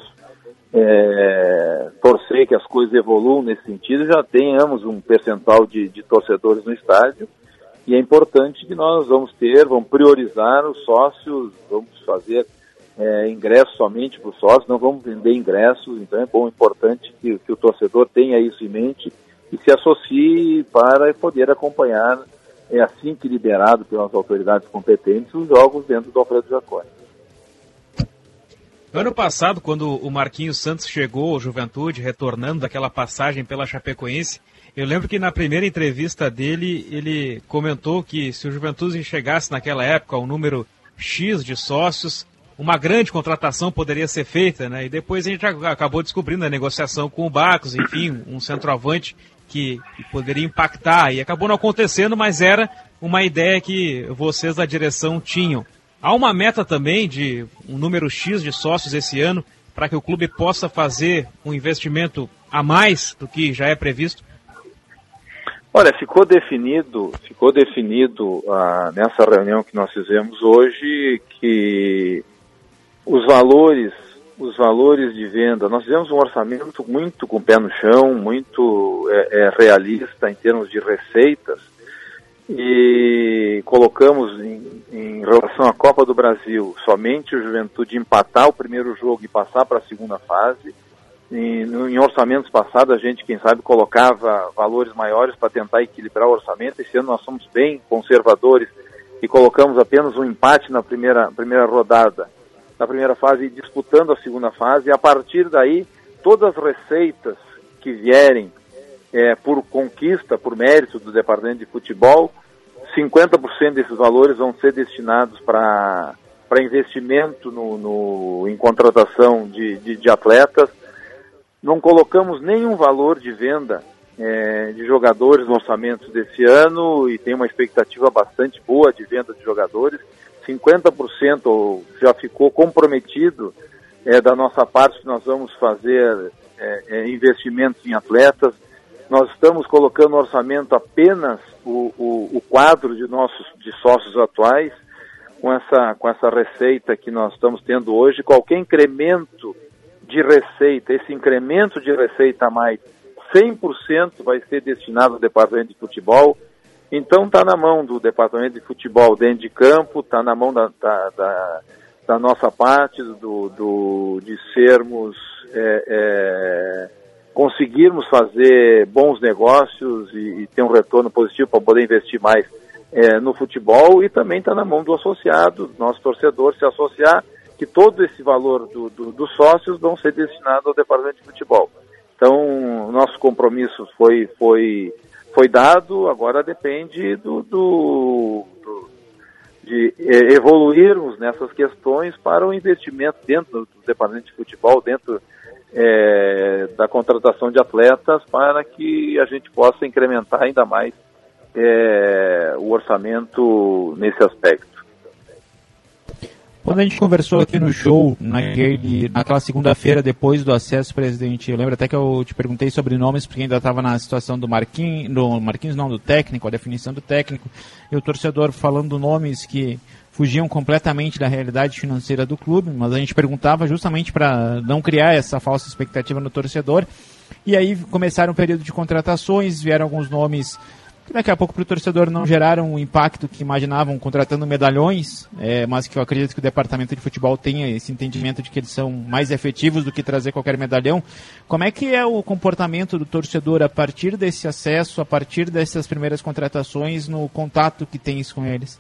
é, torcer que as coisas evoluam nesse sentido, já tenhamos um percentual de, de torcedores no estádio. E é importante que nós vamos ter, vamos priorizar os sócios, vamos fazer é, ingressos somente para os sócios, não vamos vender ingressos, então é bom, importante que, que o torcedor tenha isso em mente e se associe para poder acompanhar, é assim que liberado pelas autoridades competentes, os jogos dentro do Alfredo Jacone. Ano passado, quando o Marquinhos Santos chegou ao Juventude, retornando daquela passagem pela Chapecoense, eu lembro que na primeira entrevista dele, ele comentou que se o Juventude chegasse naquela época ao número X de sócios, uma grande contratação poderia ser feita, né? E depois a gente acabou descobrindo a negociação com o Bacos, enfim, um centroavante que, que poderia impactar, e acabou não acontecendo, mas era uma ideia que vocês da direção tinham. Há uma meta também de um número X de sócios esse ano, para que o clube possa fazer um investimento a mais do que já é previsto? Olha, ficou definido, ficou definido ah, nessa reunião que nós fizemos hoje que os valores, os valores de venda, nós fizemos um orçamento muito com o pé no chão, muito é, é, realista em termos de receitas, e colocamos em, em relação à Copa do Brasil somente o Juventude empatar o primeiro jogo e passar para a segunda fase. E, no, em orçamentos passados a gente, quem sabe, colocava valores maiores para tentar equilibrar o orçamento. Esse ano nós somos bem conservadores e colocamos apenas um empate na primeira, primeira rodada da primeira fase, disputando a segunda fase, e a partir daí todas as receitas que vierem é, por conquista, por mérito do departamento de futebol, cinquenta por cento desses valores vão ser destinados para para investimento no, no, em contratação de, de, de atletas. Não colocamos nenhum valor de venda é, de jogadores no orçamento desse ano, e tem uma expectativa bastante boa de venda de jogadores. cinquenta por cento já ficou comprometido é, da nossa parte, que nós vamos fazer é, é, investimentos em atletas. Nós estamos colocando no orçamento apenas o, o, o quadro de nossos de sócios atuais, com essa, com essa receita que nós estamos tendo hoje. Qualquer incremento de receita, esse incremento de receita a mais, cem por cento vai ser destinado ao departamento de futebol. Então está na mão do departamento de futebol dentro de campo, está na mão da, da, da, da nossa parte, do, do, de sermos, é, é, conseguirmos fazer bons negócios e, e ter um retorno positivo para poder investir mais é, no futebol, e também está na mão do associado, nosso torcedor se associar, que todo esse valor do, do, dos sócios vão ser destinados ao departamento de futebol. Então, nosso compromisso foi... foi Foi dado, agora depende do, do, do, de evoluirmos nessas questões para o investimento dentro do departamento de futebol, dentro é, da contratação de atletas, para que a gente possa incrementar ainda mais é, o orçamento nesse aspecto. Quando a gente conversou aqui no show, naquele, naquela segunda-feira depois do acesso, presidente, eu lembro até que eu te perguntei sobre nomes, porque ainda estava na situação do Marquinhos, do Marquinhos não, do técnico, a definição do técnico, e o torcedor falando nomes que fugiam completamente da realidade financeira do clube, mas a gente perguntava justamente para não criar essa falsa expectativa no torcedor. E aí começaram o período de contratações, vieram alguns nomes que daqui a pouco para o torcedor não geraram o impacto que imaginavam contratando medalhões, é, mas que eu acredito que o departamento de futebol tenha esse entendimento de que eles são mais efetivos do que trazer qualquer medalhão. Como é que é o comportamento do torcedor a partir desse acesso, a partir dessas primeiras contratações, no contato que tens com eles?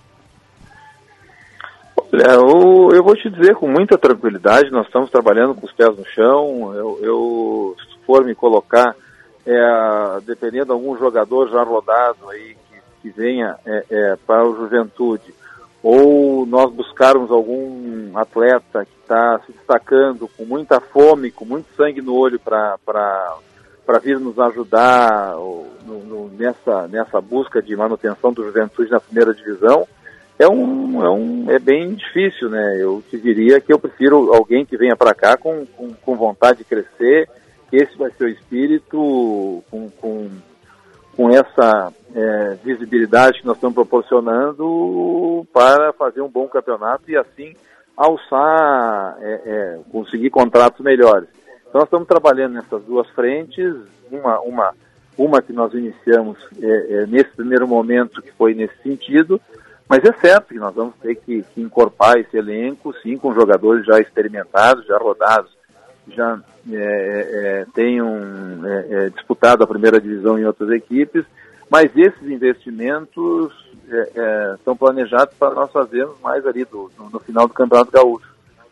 Olha, eu, eu vou te dizer com muita tranquilidade, nós estamos trabalhando com os pés no chão. Eu, eu se for me colocar, É, dependendo de algum jogador já rodado aí que, que venha é, é, para o Juventude, ou nós buscarmos algum atleta que está se destacando com muita fome, com muito sangue no olho para vir nos ajudar ou, no, no, nessa, nessa busca de manutenção do Juventude na primeira divisão, é, um, é, um, é bem difícil, né? Eu te diria que eu prefiro alguém que venha para cá com, com, com vontade de crescer. Esse vai ser o espírito, com, com, com essa é, visibilidade que nós estamos proporcionando para fazer um bom campeonato e assim alçar, é, é, conseguir contratos melhores. Então nós estamos trabalhando nessas duas frentes, uma, uma, uma que nós iniciamos é, é, nesse primeiro momento, que foi nesse sentido, mas é certo que nós vamos ter que, que encorpar esse elenco, sim, com jogadores já experimentados, já rodados, já é, é, tenham é, é, disputado a primeira divisão em outras equipes, mas esses investimentos é, é, são planejados para nós fazermos mais ali do, no, no final do Campeonato Gaúcho,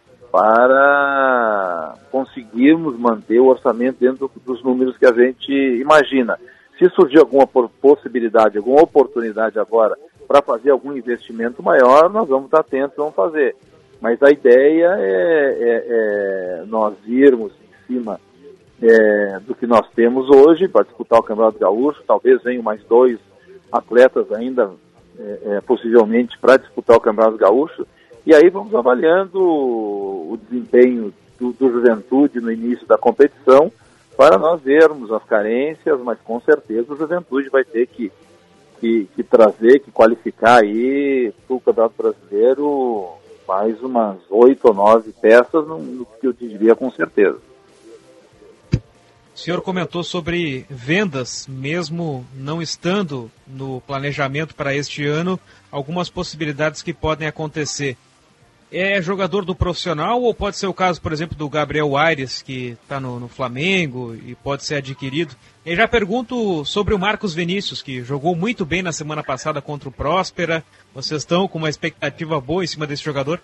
para conseguirmos manter o orçamento dentro dos números que a gente imagina. Se surgir alguma possibilidade, alguma oportunidade agora para fazer algum investimento maior, nós vamos estar atentos, vamos fazer. Mas a ideia é, é, é nós irmos em cima é, do que nós temos hoje para disputar o Campeonato Gaúcho. Talvez venham mais dois atletas ainda, é, é, possivelmente, para disputar o Campeonato Gaúcho. E aí vamos avaliando o desempenho do, do Juventude no início da competição para nós vermos as carências, mas com certeza o Juventude vai ter que, que, que trazer, que qualificar aí para o Campeonato Brasileiro mais umas oito ou nove peças, no, no que eu diria com certeza. O senhor comentou sobre vendas, mesmo não estando no planejamento para este ano, algumas possibilidades que podem acontecer. É jogador do profissional ou pode ser o caso, por exemplo, do Gabriel Aires, que está no, no Flamengo e pode ser adquirido? Eu já pergunto sobre o Marcos Vinícius, que jogou muito bem na semana passada contra o Próspera. Vocês estão com uma expectativa boa em cima desse jogador?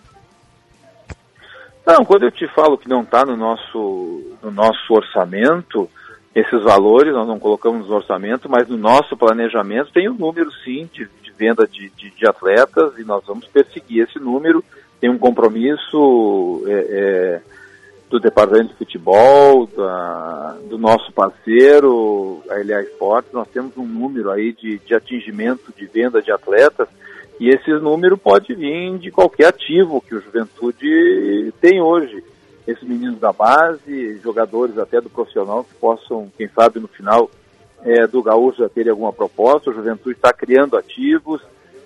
Não, quando eu te falo que não está no nosso, no nosso orçamento, esses valores nós não colocamos no orçamento, mas no nosso planejamento tem um número sim de, de venda de, de, de atletas e nós vamos perseguir esse número. Tem um compromisso é, é, do departamento de futebol, da, do nosso parceiro, a L A Esportes. Nós temos um número aí de, de atingimento de venda de atletas. E esse número pode vir de qualquer ativo que o Juventude tem hoje. Esses meninos da base, jogadores até do profissional que possam, quem sabe no final é, do Gaúcho já terem alguma proposta. O Juventude está criando ativos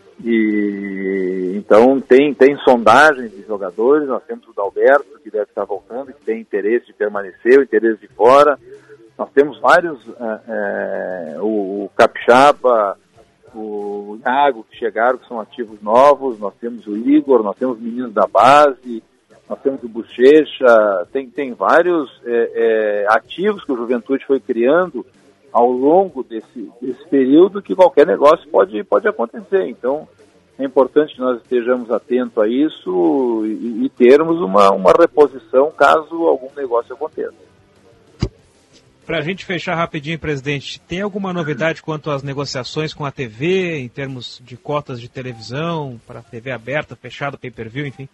e então tem, tem sondagens de jogadores. Nós temos o Dalberto, que deve estar voltando, que tem interesse de permanecer, o interesse de fora. Nós temos vários, é, é, o, o Capixaba, o Iago, que chegaram, que são ativos novos. Nós temos o Igor, nós temos meninos da base, nós temos o Bochecha, tem, tem vários é, é, ativos que o Juventude foi criando ao longo desse, desse período que qualquer negócio pode, pode acontecer. Então é importante que nós estejamos atentos a isso e, e termos uma, uma reposição caso algum negócio aconteça. Para a gente fechar rapidinho, presidente, tem alguma novidade quanto às negociações com a T V, em termos de cotas de televisão, para a T V aberta, fechada, pay-per-view, enfim?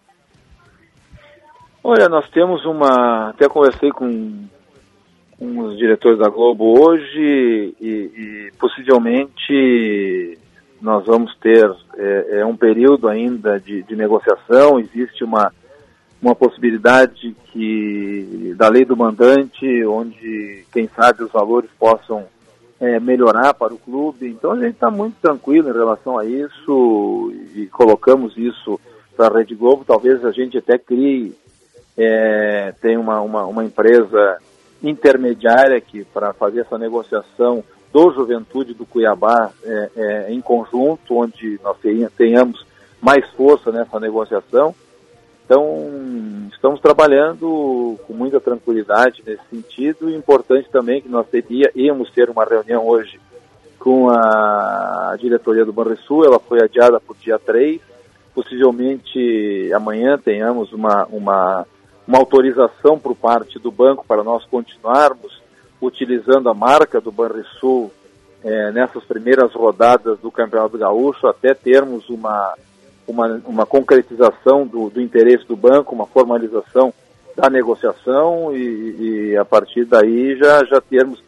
Olha, nós temos uma... Até conversei com, com os diretores da Globo hoje e, e possivelmente nós vamos ter é, é um período ainda de, de negociação. Existe uma... uma possibilidade que da lei do mandante, onde, quem sabe, os valores possam é, melhorar para o clube. Então a gente está muito tranquilo em relação a isso e colocamos isso para a Rede Globo. Talvez a gente até crie, é, tem uma, uma, uma empresa intermediária que para fazer essa negociação do Juventude do Cuiabá é, é, em conjunto, onde nós tenhamos mais força nessa negociação. Então, estamos trabalhando com muita tranquilidade nesse sentido. E importante também que nós teria, íamos ter uma reunião hoje com a diretoria do Banrisul. Ela foi adiada para o dia três. Possivelmente amanhã tenhamos uma, uma, uma autorização por parte do banco para nós continuarmos utilizando a marca do Banrisul é, nessas primeiras rodadas do Campeonato Gaúcho, até termos uma... Uma, uma concretização do, do interesse do banco, uma formalização da negociação e, e a partir daí já, já termos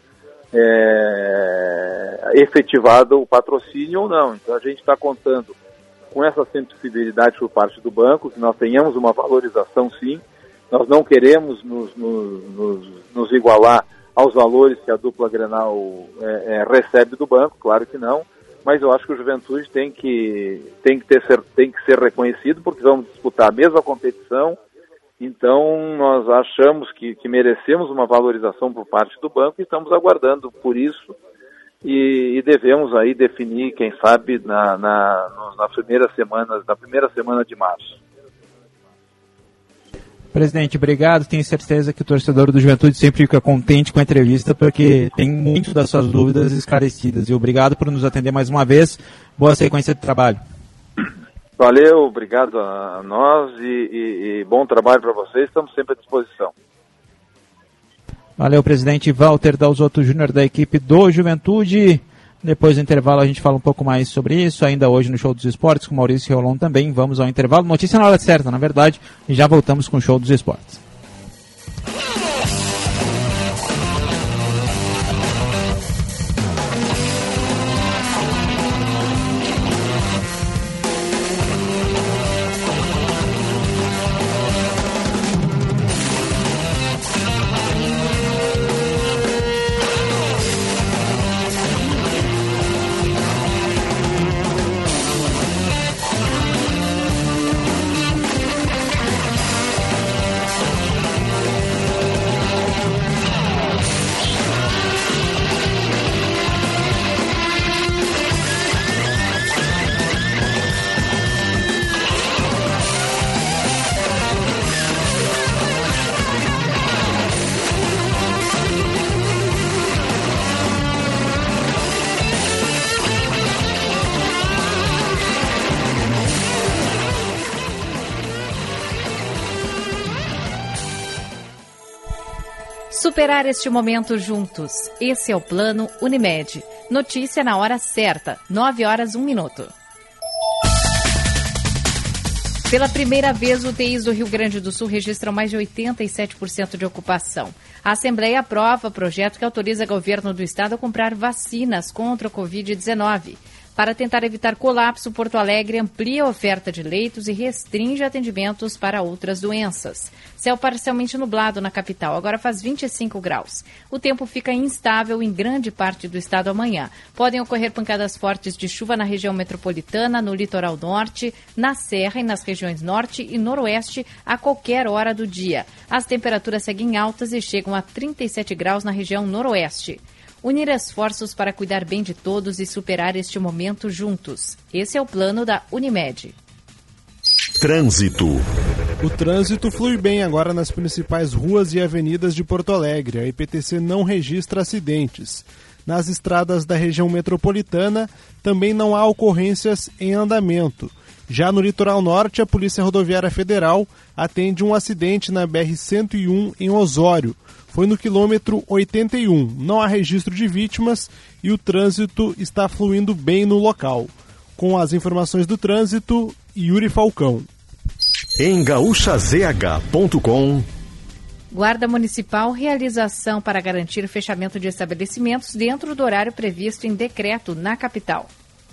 é, efetivado o patrocínio ou não. Então a gente está contando com essa sensibilidade por parte do banco, que nós tenhamos uma valorização sim. Nós não queremos nos, nos, nos, nos igualar aos valores que a dupla Grenal é, é, recebe do banco, claro que não. Mas eu acho que o Juventude tem que, tem que, ter, tem que ser reconhecido, porque vamos disputar a mesma competição. Então nós achamos que, que merecemos uma valorização por parte do banco e estamos aguardando por isso e, e devemos aí definir, quem sabe, na, na, nas primeiras semanas, na primeira semana de março. Presidente, obrigado. Tenho certeza que o torcedor do Juventude sempre fica contente com a entrevista, porque tem muito das suas dúvidas esclarecidas. E obrigado por nos atender mais uma vez. Boa sequência de trabalho. Valeu, obrigado a nós e, e, e bom trabalho para vocês. Estamos sempre à disposição. Valeu, presidente Walter Dalzotto Júnior, da equipe do Juventude. Depois do intervalo a gente fala um pouco mais sobre isso, ainda hoje no Show dos Esportes, com Maurício Riolon também. Vamos ao intervalo. Notícia na hora certa, na verdade, e já voltamos com o Show dos Esportes. Superar este momento juntos. Esse é o Plano Unimed. Notícia na hora certa, nove horas, um minuto. Pela primeira vez, U T Is do Rio Grande do Sul registram mais de oitenta e sete por cento de ocupação. A Assembleia aprova projeto que autoriza o governo do estado a comprar vacinas contra a covid dezenove. Para tentar evitar colapso, Porto Alegre amplia a oferta de leitos e restringe atendimentos para outras doenças. Céu parcialmente nublado na capital, agora faz vinte e cinco graus. O tempo fica instável em grande parte do estado amanhã. Podem ocorrer pancadas fortes de chuva na região metropolitana, no litoral norte, na serra e nas regiões norte e noroeste a qualquer hora do dia. As temperaturas seguem altas e chegam a trinta e sete graus na região noroeste. Unir esforços para cuidar bem de todos e superar este momento juntos. Esse é o plano da Unimed. Trânsito. O trânsito flui bem agora nas principais ruas e avenidas de Porto Alegre. A I P T C não registra acidentes. Nas estradas da região metropolitana também não há ocorrências em andamento. Já no litoral norte, a Polícia Rodoviária Federal atende um acidente na B R cento e um em Osório. Foi no quilômetro oitenta e um. Não há registro de vítimas e o trânsito está fluindo bem no local. Com as informações do trânsito, Yuri Falcão. Em gaúcha z h ponto com. Guarda Municipal, realização para garantir o fechamento de estabelecimentos dentro do horário previsto em decreto na capital.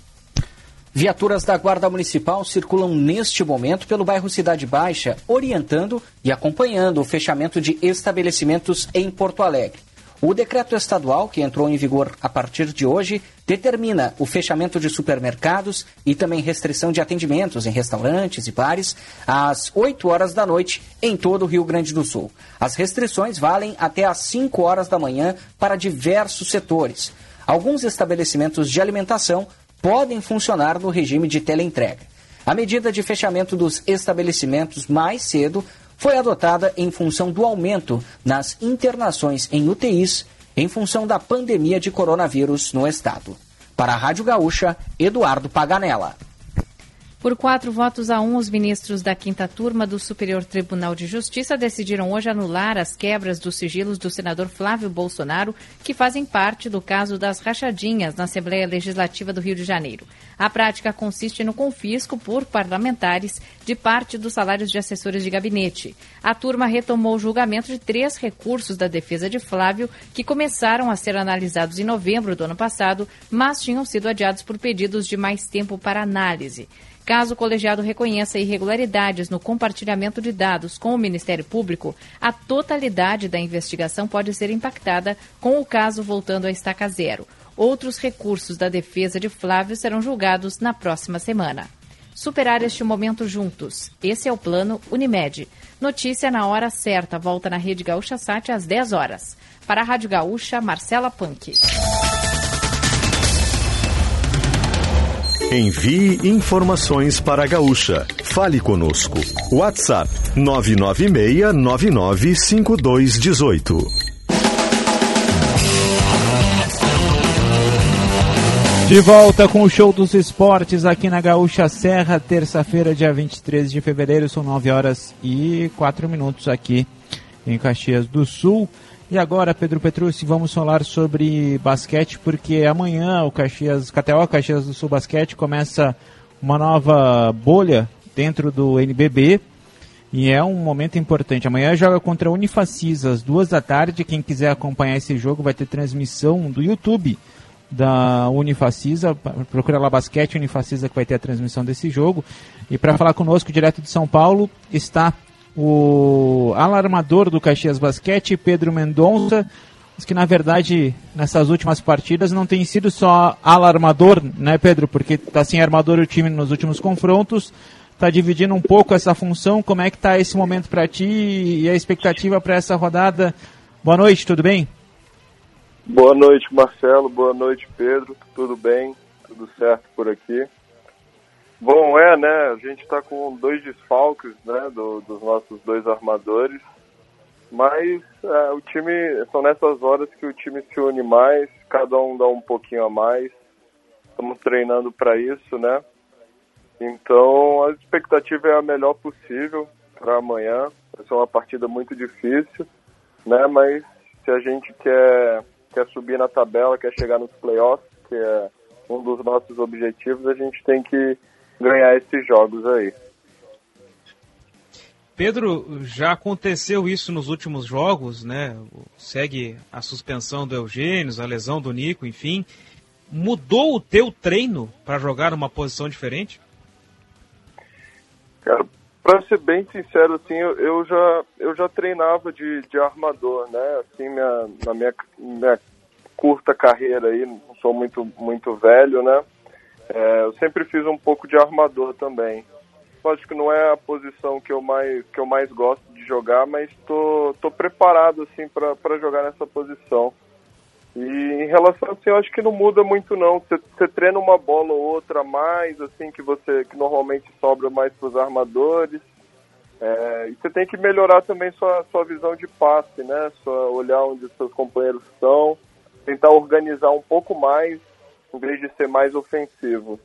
Viaturas da Guarda Municipal circulam neste momento pelo bairro Cidade Baixa, orientando e acompanhando o fechamento de estabelecimentos em Porto Alegre. O decreto estadual, que entrou em vigor a partir de hoje, determina o fechamento de supermercados e também restrição de atendimentos em restaurantes e bares às oito horas da noite em todo o Rio Grande do Sul. As restrições valem até às cinco horas da manhã para diversos setores. Alguns estabelecimentos de alimentação podem funcionar no regime de teleentrega. A medida de fechamento dos estabelecimentos mais cedo foi adotada em função do aumento nas internações em U T Is em função da pandemia de coronavírus no estado. Para a Rádio Gaúcha, Eduardo Paganella. Por quatro votos a um, os ministros da quinta turma do Superior Tribunal de Justiça decidiram hoje anular as quebras dos sigilos do senador Flávio Bolsonaro, que fazem parte do caso das rachadinhas na Assembleia Legislativa do Rio de Janeiro. A prática consiste no confisco por parlamentares de parte dos salários de assessores de gabinete. A turma retomou o julgamento de três recursos da defesa de Flávio, que começaram a ser analisados em novembro do ano passado, mas tinham sido adiados por pedidos de mais tempo para análise. Caso o colegiado reconheça irregularidades no compartilhamento de dados com o Ministério Público, a totalidade da investigação pode ser impactada, com o caso voltando à estaca zero. Outros recursos da defesa de Flávio serão julgados na próxima semana. Superar este momento juntos. Esse é o plano Unimed. Notícia na hora certa. Volta na Rede Gaúcha Sat às dez horas. Para a Rádio Gaúcha, Marcela Punk. Envie informações para a Gaúcha. Fale conosco. WhatsApp nove nove seis nove nove cinco dois um oito. De volta com o Show dos Esportes aqui na Gaúcha Serra, terça-feira, dia vinte e três de fevereiro, são nove horas e quatro minutos aqui em Caxias do Sul. E agora, Pedro Petrucci, vamos falar sobre basquete, porque amanhã o Caxias, K T O Caxias do Sul Basquete começa uma nova bolha dentro do N B B e é um momento importante. Amanhã joga contra a Unifacis às duas da tarde. Quem quiser acompanhar esse jogo vai ter transmissão do YouTube da Unifacisa. Procura lá Basquete Unifacisa que vai ter a transmissão desse jogo. E para falar conosco direto de São Paulo está o alarmador do Caxias Basquete, Pedro Mendonça, que na verdade nessas últimas partidas não tem sido só alarmador, né, Pedro? Porque está sem armador o time nos últimos confrontos, está dividindo um pouco essa função. Como é que está esse momento para ti e a expectativa para essa rodada? Boa noite, tudo bem? Boa noite, Marcelo, boa noite, Pedro, tudo bem, tudo certo por aqui. Bom, é, né, a gente está com dois desfalques, né, do, dos nossos dois armadores, mas é, o time, são nessas horas que o time se une mais, cada um dá um pouquinho a mais, estamos treinando para isso, né, então a expectativa é a melhor possível para amanhã, vai ser uma partida muito difícil, né, mas se a gente quer, quer subir na tabela, quer chegar nos playoffs, que é um dos nossos objetivos, a gente tem que ganhar esses jogos aí. Pedro, já aconteceu isso nos últimos jogos, né? Segue a suspensão do Eugênio, a lesão do Nico, enfim. Mudou o teu treino para jogar numa posição diferente? Cara, para ser bem sincero, assim, eu, eu já eu já treinava de, de armador, né? Assim, minha, na minha, minha curta carreira aí, não sou muito muito velho, né? É, eu sempre fiz um pouco de armador também. Lógico que não é a posição que eu mais, que eu mais gosto de jogar, mas tô, tô preparado assim, para jogar nessa posição. E em relação assim, eu acho que não muda muito não. Você, você treina uma bola ou outra a mais, assim, que você que normalmente sobra mais para os armadores. É, e você tem que melhorar também sua, sua visão de passe, né? Sua, olhar onde os seus companheiros estão, tentar organizar um pouco mais, em vez de ser mais ofensivo.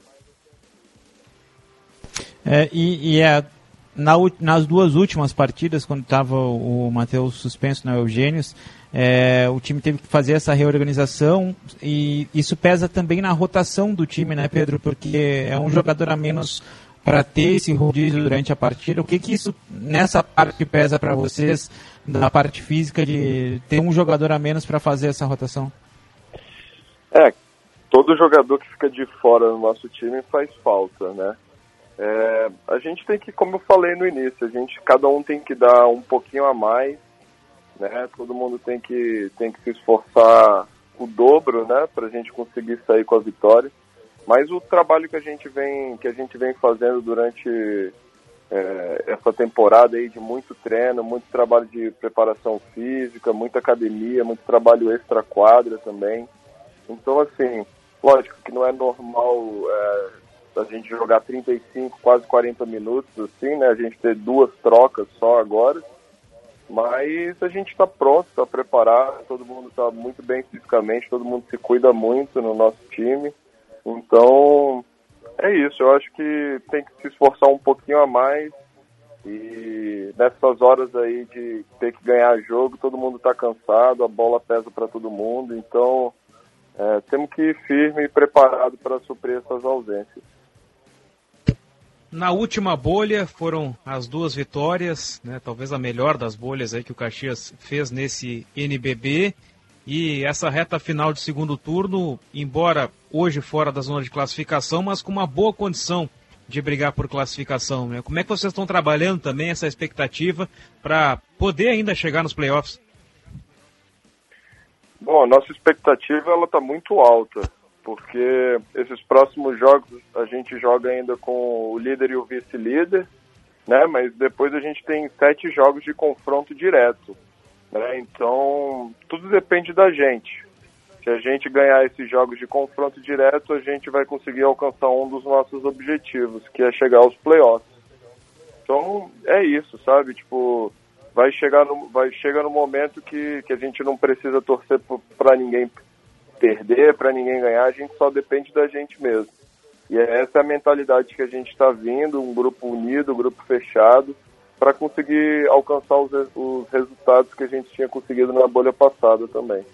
É, e e é, na, nas duas últimas partidas, quando estava o Matheus suspenso na Eugênios, é, o time teve que fazer essa reorganização e isso pesa também na rotação do time, né, Pedro? Porque é um jogador a menos para ter esse rodízio durante a partida. O que que isso, nessa parte, pesa para vocês, na parte física, de ter um jogador a menos para fazer essa rotação? É, todo jogador que fica de fora do nosso time faz falta, né? É, a gente tem que, como eu falei no início, a gente, cada um tem que dar um pouquinho a mais, né? Todo mundo tem que, tem que se esforçar o dobro, né? Pra gente conseguir sair com a vitória. Mas o trabalho que a gente vem, que a gente vem fazendo durante é, essa temporada aí de muito treino, muito trabalho de preparação física, muita academia, muito trabalho extra-quadra também. Então, assim, lógico que não é normal é, a gente jogar trinta e cinco, quase quarenta minutos, assim, né? A gente ter duas trocas só agora. Mas a gente está pronto, está preparado, todo mundo está muito bem fisicamente, todo mundo se cuida muito no nosso time. Então, é isso. Eu acho que tem que se esforçar um pouquinho a mais. E nessas horas aí de ter que ganhar jogo, todo mundo está cansado, a bola pesa para todo mundo. Então, é, temos que ir firme e preparado para suprir essas ausências. Na última bolha foram as duas vitórias, né, talvez a melhor das bolhas aí que o Caxias fez nesse N B B. E essa reta final de segundo turno, embora hoje fora da zona de classificação, mas com uma boa condição de brigar por classificação, né? Como é que vocês estão trabalhando também essa expectativa para poder ainda chegar nos playoffs? Bom, a nossa expectativa ela está muito alta, porque esses próximos jogos a gente joga ainda com o líder e o vice-líder, né? Mas depois a gente tem sete jogos de confronto direto, né? Então, tudo depende da gente. Se a gente ganhar esses jogos de confronto direto, a gente vai conseguir alcançar um dos nossos objetivos, que é chegar aos playoffs. Então, é isso, sabe? Tipo, vai chegar no, vai chegar no momento que, que a gente não precisa torcer para ninguém perder, para ninguém ganhar, a gente só depende da gente mesmo. E essa é a mentalidade que a gente está vindo, um grupo unido, um grupo fechado, para conseguir alcançar os, os resultados que a gente tinha conseguido na bolha passada também.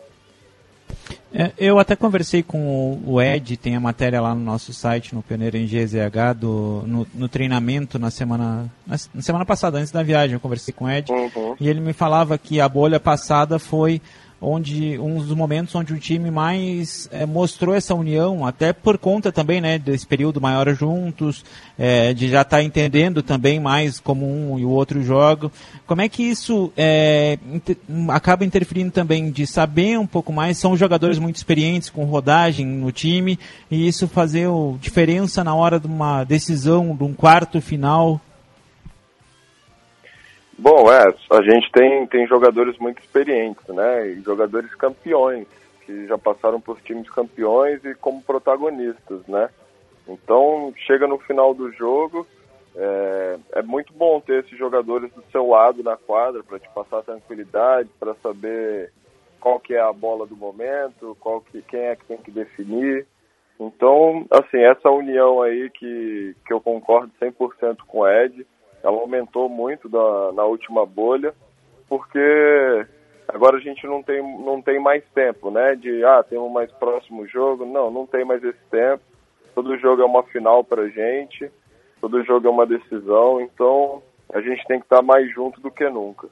É, eu até conversei com o Ed, tem a matéria lá no nosso site, no Pioneiro em G Z H, do, no, no treinamento na semana, na, na semana passada, antes da viagem, eu conversei com o Ed, uhum. E ele me falava que a bolha passada foi onde um dos momentos onde o time mais é, mostrou essa união, até por conta também, né, desse período maior juntos, é, de já estar tá entendendo também mais como um e o outro jogam. Como é que isso é, inter, acaba interferindo também de saber um pouco mais? São jogadores muito experientes, com rodagem no time, e isso fazer o, diferença na hora de uma decisão, de um quarto final? Bom, é, a gente tem, tem jogadores muito experientes, né, e jogadores campeões, que já passaram por times campeões e como protagonistas, né. Então, chega no final do jogo, é, é muito bom ter esses jogadores do seu lado na quadra para te passar tranquilidade, para saber qual que é a bola do momento, qual que, quem é que tem que definir. Então, assim, essa união aí que, que eu concordo cem por cento com o Ed, ela aumentou muito da, na última bolha, porque Agora a gente não tem, não tem mais tempo, né? De, ah, tem um mais próximo jogo. Não, não tem mais esse tempo. Todo jogo é uma final pra gente. Todo jogo é uma decisão. Então, a gente tem que estar mais junto do que nunca.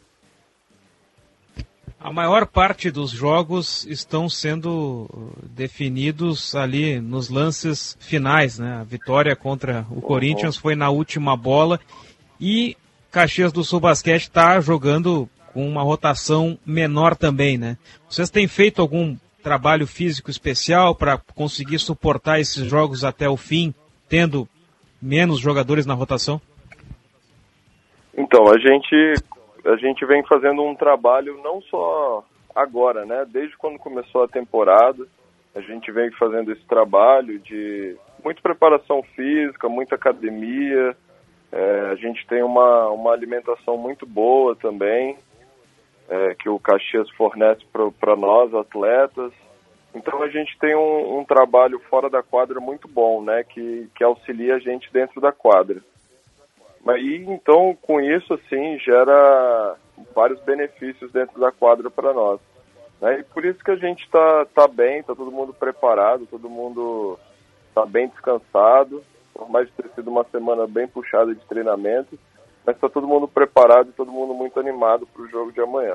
A maior parte dos jogos estão sendo definidos ali nos lances finais, né? A vitória contra o uhum. Corinthians foi na última bola e Caxias do Sul Basquete está jogando com uma rotação menor também, né? Vocês têm feito algum trabalho físico especial para conseguir suportar esses jogos até o fim, tendo menos jogadores na rotação? Então, a gente... A gente vem fazendo um trabalho não só agora, né? Desde quando começou a temporada, a gente vem fazendo esse trabalho de muita preparação física, muita academia. É, a gente tem uma, uma alimentação muito boa também, é, que o Caxias fornece para nós, atletas. Então a gente tem um, um trabalho fora da quadra muito bom, né? Que, que auxilia a gente dentro da quadra. E então, com isso, assim, gera vários benefícios dentro da quadra para nós. Né? E por isso que a gente está tá bem, está todo mundo preparado, todo mundo está bem descansado, por mais de ter sido uma semana bem puxada de treinamento, mas está todo mundo preparado e todo mundo muito animado para o jogo de amanhã.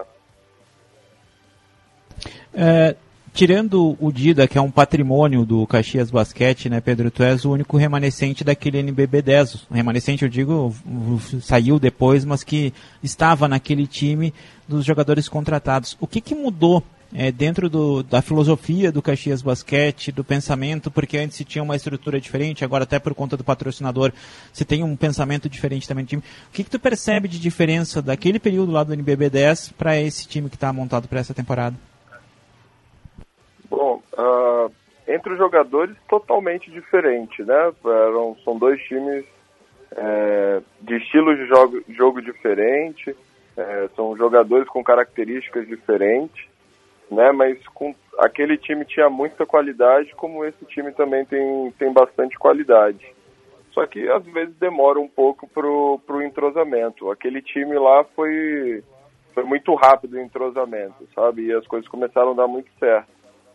É... Tirando o Dida, que é um patrimônio do Caxias Basquete, né, Pedro? Tu és o único remanescente daquele N B B dez. O remanescente, eu digo, saiu depois, mas que estava naquele time dos jogadores contratados. O que, que mudou é, dentro do, da filosofia do Caxias Basquete, do pensamento? Porque antes se tinha uma estrutura diferente, agora até por conta do patrocinador se tem um pensamento diferente também do time. O que, que tu percebe de diferença daquele período lá do N B B dez para esse time que está montado para essa temporada? Bom, uh, entre os jogadores, totalmente diferente, né? Eram, são dois times é, de estilos de jogo, jogo diferente, é, são jogadores com características diferentes, né? Mas com, aquele time tinha muita qualidade, como esse time também tem, tem bastante qualidade. Só que às vezes demora um pouco pro, pro entrosamento. Aquele time lá foi, foi muito rápido o entrosamento, sabe? E as coisas começaram a dar muito certo.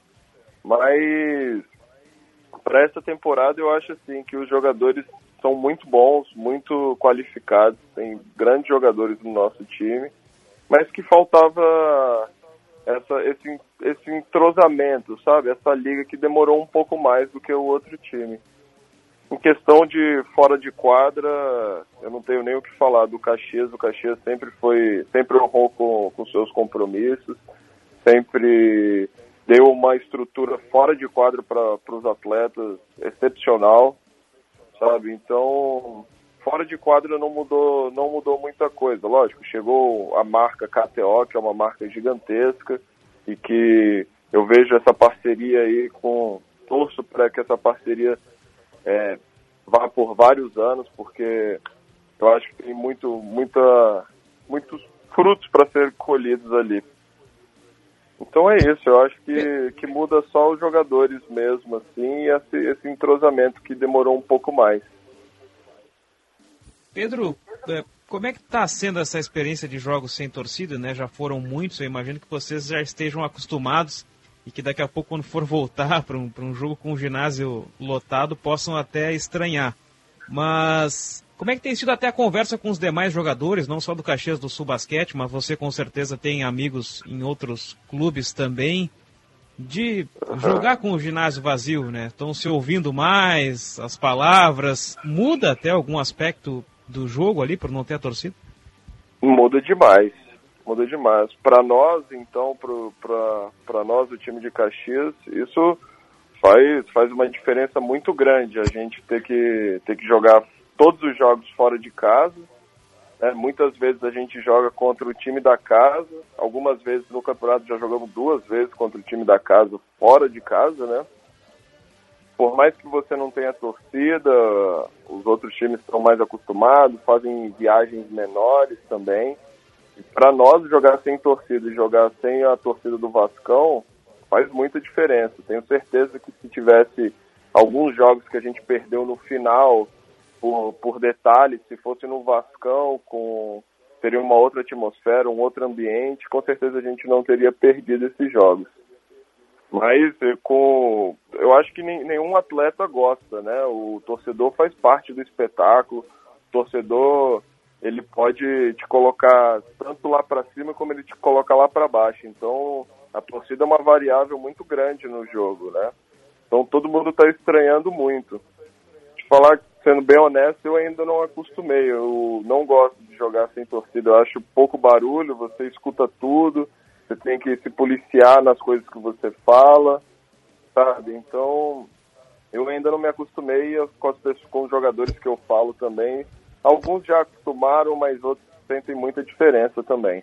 Mas para essa temporada eu acho assim que os jogadores são muito bons, muito qualificados, tem grandes jogadores no nosso time, mas que faltava essa, esse, esse entrosamento, sabe? Essa liga que demorou um pouco mais do que o outro time. Em questão de fora de quadra, eu não tenho nem o que falar do Caxias. O Caxias sempre foi, sempre honrou com, com seus compromissos, sempre deu uma estrutura fora de quadro para os atletas excepcional, sabe? Então, fora de quadro não mudou, não mudou muita coisa. Lógico, chegou a marca K T O, que é uma marca gigantesca, e que eu vejo essa parceria aí com... Torço para que essa parceria é, vá por vários anos, porque eu acho que tem muito, muita, muitos frutos para ser colhidos ali. Então é isso, eu acho que, que muda só os jogadores mesmo, assim, e esse, esse entrosamento que demorou um pouco mais. Pedro, como é que está sendo essa experiência de jogos sem torcida, né? Já foram muitos, eu imagino que vocês já estejam acostumados e que daqui a pouco, quando for voltar para um, para um jogo com o ginásio lotado, possam até estranhar. Mas como é que tem sido até a conversa com os demais jogadores, não só do Caxias do Sul Basquete, mas você com certeza tem amigos em outros clubes também, de jogar com o ginásio vazio, né? Estão se ouvindo mais, as palavras, muda até algum aspecto do jogo ali por não ter a torcida? Muda demais, muda demais. Para nós, então, para nós, o time de Caxias, isso faz, faz uma diferença muito grande, a gente ter que, ter que jogar todos os jogos fora de casa, né? Muitas vezes a gente joga contra o time da casa, algumas vezes no campeonato já jogamos duas vezes contra o time da casa fora de casa, né? Por mais que você não tenha torcida, os outros times estão mais acostumados, fazem viagens menores também. E para nós, jogar sem torcida e jogar sem a torcida do Vascão faz muita diferença. Tenho certeza que se tivesse alguns jogos que a gente perdeu no final, Por, por detalhes, se fosse no Vascão, com, seria uma outra atmosfera, um outro ambiente, com certeza a gente não teria perdido esses jogos. Mas com, eu acho que nem, nenhum atleta gosta, né? O torcedor faz parte do espetáculo, o torcedor, ele pode te colocar tanto lá para cima como ele te coloca lá para baixo. Então, a torcida é uma variável muito grande no jogo, né? Então, todo mundo está estranhando muito. De falar, sendo bem honesto, eu ainda não acostumei. Eu não gosto de jogar sem torcida. Eu acho pouco barulho, você escuta tudo. Você tem que se policiar nas coisas que você fala, sabe? Então, eu ainda não me acostumei com, as pessoas, com os jogadores que eu falo também. Alguns já acostumaram, mas outros sentem muita diferença também.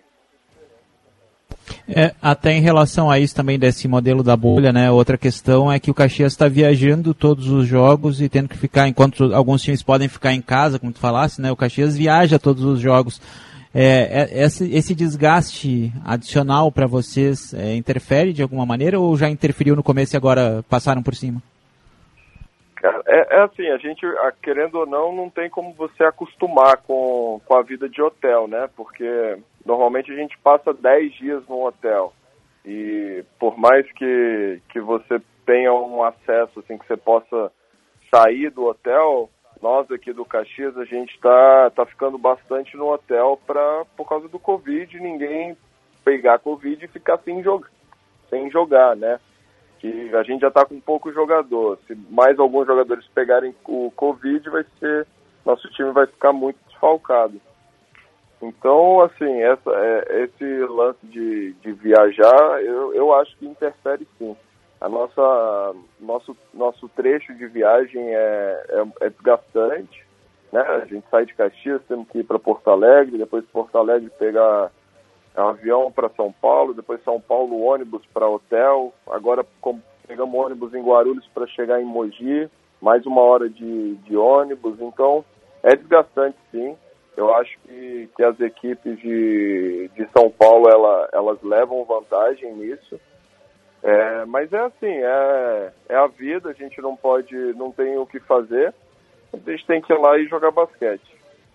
É, até em relação a isso também desse modelo da bolha, né? Outra questão é que o Caxias está viajando todos os jogos e tendo que ficar, enquanto alguns times podem ficar em casa, como tu falasse, né? O Caxias viaja todos os jogos. É, esse, esse desgaste adicional para vocês é, interfere de alguma maneira ou já interferiu no começo e agora passaram por cima? Cara, é, é assim, a gente, querendo ou não, não tem como você acostumar com, com a vida de hotel, né? Porque normalmente a gente passa dez dias no hotel e por mais que, que você tenha um acesso, assim, que você possa sair do hotel, nós aqui do Caxias, a gente está tá ficando bastante no hotel pra, por causa do Covid, ninguém pegar Covid e ficar sem jogar, sem jogar, né? Que a gente já está com pouco jogador. Se mais alguns jogadores pegarem o Covid, vai ser, nosso time vai ficar muito desfalcado. Então, assim, essa, é, esse lance de, de viajar, eu, eu acho que interfere sim. A nossa, nosso, nosso trecho de viagem é, é, é desgastante, né? A gente sai de Caxias, temos que ir para Porto Alegre, depois de Porto Alegre pegar um avião para São Paulo, depois São Paulo ônibus para hotel, agora pegamos ônibus em Guarulhos para chegar em Mogi, mais uma hora de, de ônibus, então é desgastante sim. Eu acho que, que as equipes de, de São Paulo, ela, elas levam vantagem nisso. É, mas é assim, é, é a vida, a gente não pode, não tem o que fazer, a gente tem que ir lá e jogar basquete.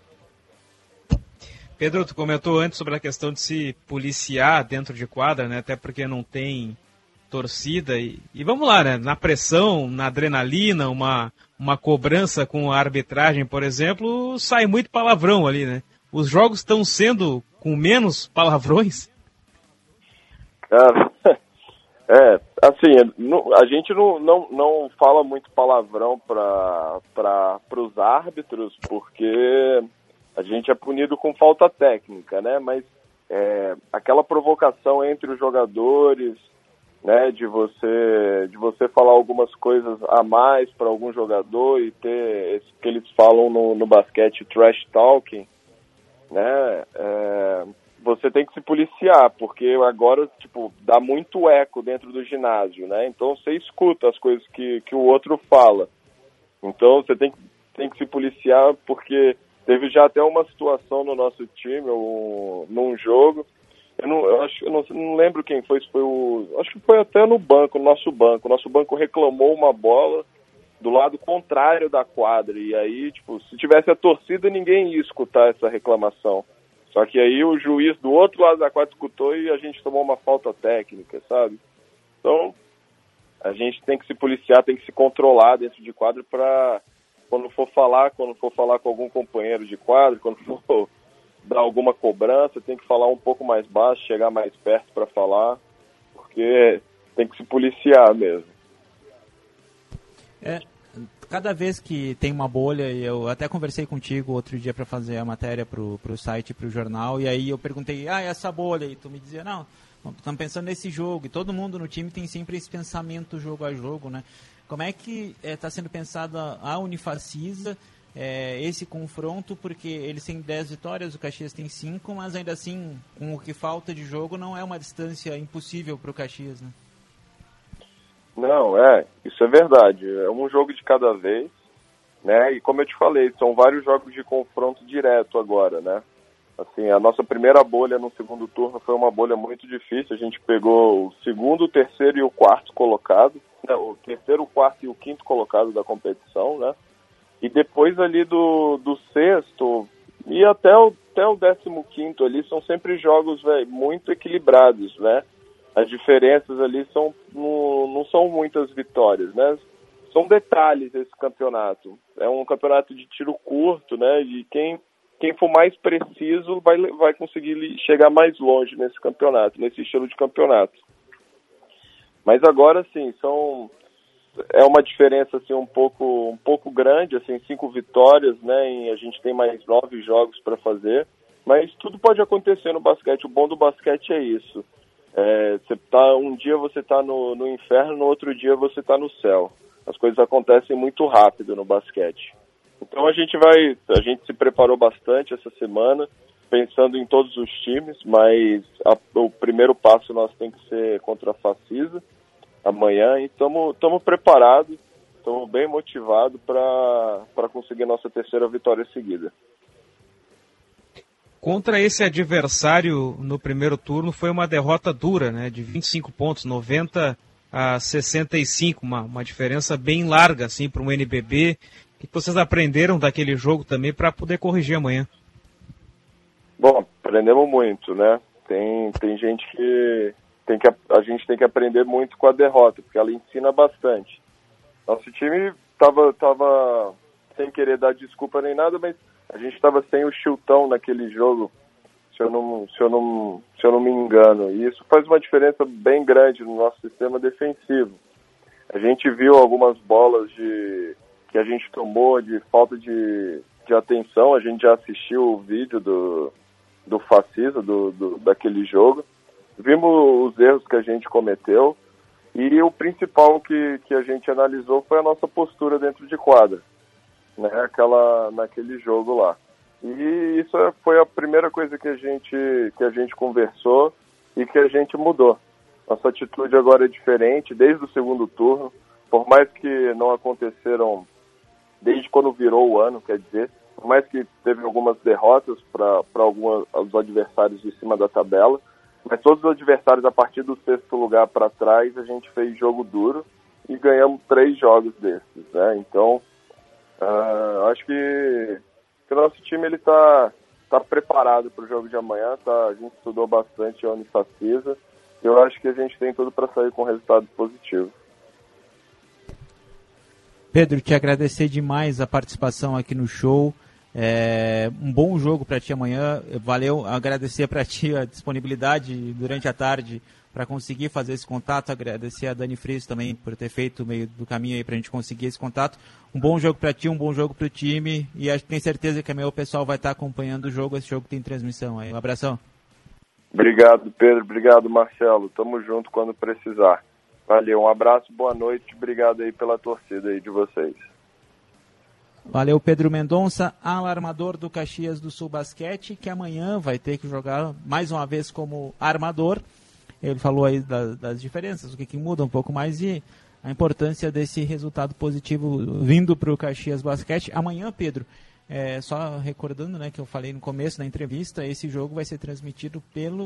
Pedro, tu comentou antes sobre a questão de se policiar dentro de quadra, né? Até porque não tem torcida e, e vamos lá, né? Na pressão, na adrenalina, uma, uma cobrança com a arbitragem, por exemplo, sai muito palavrão ali, né? Os jogos estão sendo com menos palavrões? Cara... É, assim, a gente não, não, não fala muito palavrão para os árbitros, porque a gente é punido com falta técnica, né? Mas é, aquela provocação entre os jogadores, né? De você, de você falar algumas coisas a mais para algum jogador e ter esse que eles falam no, no basquete, trash talking, né? É, você tem que se policiar, porque agora, tipo, dá muito eco dentro do ginásio, né? Então você escuta as coisas que, que o outro fala. Então você tem que, tem que se policiar, porque teve já até uma situação no nosso time, um, num jogo, eu não, eu acho, eu não, não lembro quem foi, se foi o... Acho que foi até no banco, no nosso banco. O nosso banco reclamou uma bola do lado contrário da quadra, e aí, tipo, se tivesse a torcida, ninguém ia escutar essa reclamação. Só que aí o juiz do outro lado da quadra escutou e a gente tomou uma falta técnica, sabe? Então, a gente tem que se policiar, tem que se controlar dentro de quadro para, quando for falar, quando for falar com algum companheiro de quadro, quando for dar alguma cobrança, tem que falar um pouco mais baixo, chegar mais perto para falar, porque tem que se policiar mesmo. É, cada vez que tem uma bolha, eu até conversei contigo outro dia para fazer a matéria pro, pro site, pro jornal, e aí eu perguntei, ah, essa bolha, e tu me dizia, não, estamos pensando nesse jogo, e todo mundo no time tem sempre esse pensamento jogo a jogo, né? Como é que está é, sendo pensada a Unifacisa, é, esse confronto, porque eles têm dez vitórias, o Caxias tem cinco, mas ainda assim, com o que falta de jogo, não é uma distância impossível para o Caxias, né? Não, é, isso é verdade. É um jogo de cada vez, né? E como eu te falei, são vários jogos de confronto direto agora, né? Assim, a nossa primeira bolha no segundo turno foi uma bolha muito difícil. A gente pegou o segundo, o terceiro e o quarto colocado, né? O terceiro, o quarto e o quinto colocado da competição, né? E depois ali do, do sexto e até o até o décimo quinto ali são sempre jogos, véio, muito equilibrados, né? As diferenças ali são, não, não são muitas vitórias, né? São detalhes esse campeonato. É um campeonato de tiro curto, né? E quem, quem for mais preciso vai, vai conseguir chegar mais longe nesse campeonato, nesse estilo de campeonato. Mas agora, sim, são, é uma diferença assim, um, pouco, um pouco grande, assim, cinco vitórias, né? E a gente tem mais nove jogos para fazer. Mas tudo pode acontecer no basquete. O bom do basquete é isso. É, você tá, um dia você está no, no inferno, no outro dia você está no céu. As coisas acontecem muito rápido no basquete. Então a gente vai, a gente se preparou bastante essa semana, pensando em todos os times, mas a, o primeiro passo nosso tem que ser contra a Facisa amanhã, e estamos preparados, estamos bem motivados para conseguir nossa terceira vitória seguida. Contra esse adversário no primeiro turno foi uma derrota dura, né, de vinte e cinco pontos, noventa a sessenta e cinco, uma, uma diferença bem larga assim, para um N B B. O que vocês aprenderam daquele jogo também para poder corrigir amanhã? Bom, aprendemos muito, né? Tem, tem gente que, tem que a gente tem que aprender muito com a derrota, porque ela ensina bastante. Nosso time estava tava sem querer dar desculpa nem nada, mas a gente estava sem o Chiltão naquele jogo, se eu, não, se, eu não, se eu não me engano. E isso faz uma diferença bem grande no nosso sistema defensivo. A gente viu algumas bolas de, que a gente tomou de falta de, de atenção. A gente já assistiu o vídeo do, do Facisa, do, do, daquele jogo. Vimos os erros que a gente cometeu. E o principal que, que a gente analisou foi a nossa postura dentro de quadra. Né, aquela, naquele jogo lá. E isso foi a primeira coisa que a gente, que a gente conversou e que a gente mudou. Nossa atitude agora é diferente desde o segundo turno, por mais que não aconteceram desde quando virou o ano, quer dizer, por mais que teve algumas derrotas para alguns adversários de cima da tabela, mas todos os adversários a partir do sexto lugar para trás a gente fez jogo duro e ganhamos três jogos desses, né? Então Uh, acho que, que o nosso time ele tá, tá preparado para o jogo de amanhã, tá? A gente estudou bastante a Unifacisa e eu acho que a gente tem tudo para sair com resultado positivo. Pedro, te agradecer demais a participação aqui no show. É, um bom jogo para ti amanhã. Valeu, agradecer para ti a disponibilidade durante a tarde para conseguir fazer esse contato, agradecer a Dani Friis também por ter feito o meio do caminho aí para a gente conseguir esse contato. Um bom jogo para ti, um bom jogo para o time, e acho que tenho certeza que amanhã o pessoal vai estar acompanhando o jogo, esse jogo tem transmissão aí. Um abração. Obrigado, Pedro, obrigado, Marcelo, tamo junto quando precisar. Valeu, um abraço, boa noite, obrigado aí pela torcida aí de vocês. Valeu, Pedro Mendonça, alarmador do Caxias do Sul Basquete, que amanhã vai ter que jogar mais uma vez como armador. Ele falou aí das, das diferenças, o que, que muda um pouco mais e a importância desse resultado positivo vindo para o Caxias Basquete. Amanhã, Pedro, é, só recordando, né, que eu falei no começo da entrevista, esse jogo vai ser transmitido pelo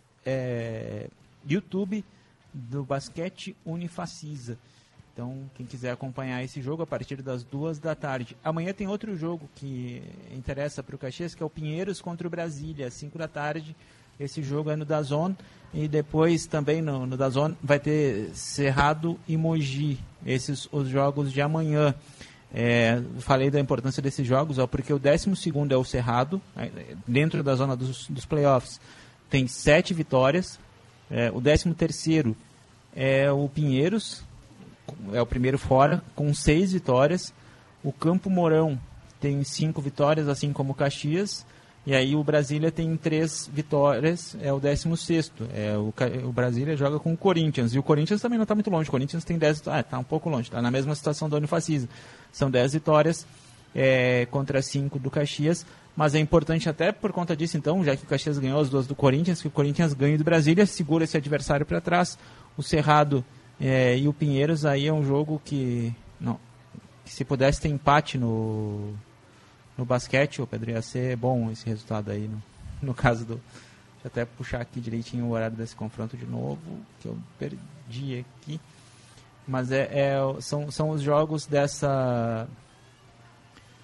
é, YouTube do Basquete Unifacisa. Então, quem quiser acompanhar esse jogo a partir das duas da tarde. Amanhã tem outro jogo que interessa para o Caxias, que é o Pinheiros contra o Brasília, às cinco da tarde. Esse jogo é no DAZN e depois também no, no DAZN vai ter Cerrado e Mogi, esses os jogos de amanhã. É, falei da importância desses jogos, ó, porque o décimo segundo é o Cerrado, dentro da zona dos, dos playoffs, tem sete vitórias. É, o décimo terceiro é o Pinheiros, é o primeiro fora, com seis vitórias. O Campo Mourão tem cinco vitórias, assim como o Caxias. E aí o Brasília tem três vitórias, é o décimo sexto. É, o, o Brasília joga com o Corinthians. E o Corinthians também não está muito longe. O Corinthians tem dez vitórias. Ah, está um pouco longe. Está na mesma situação do Unifacisa. São dez vitórias é, contra cinco do Caxias. Mas é importante até por conta disso, então, já que o Caxias ganhou as duas do Corinthians, que o Corinthians ganhe do Brasília, segura esse adversário para trás. O Cerrado é, e o Pinheiros, aí é um jogo que, não, que se pudesse ter empate no... No basquete, o Pedro, ia ser bom esse resultado aí, no, no caso do... Deixa eu até puxar aqui direitinho o horário desse confronto de novo, que eu perdi aqui. Mas é, é, são, são os jogos dessa...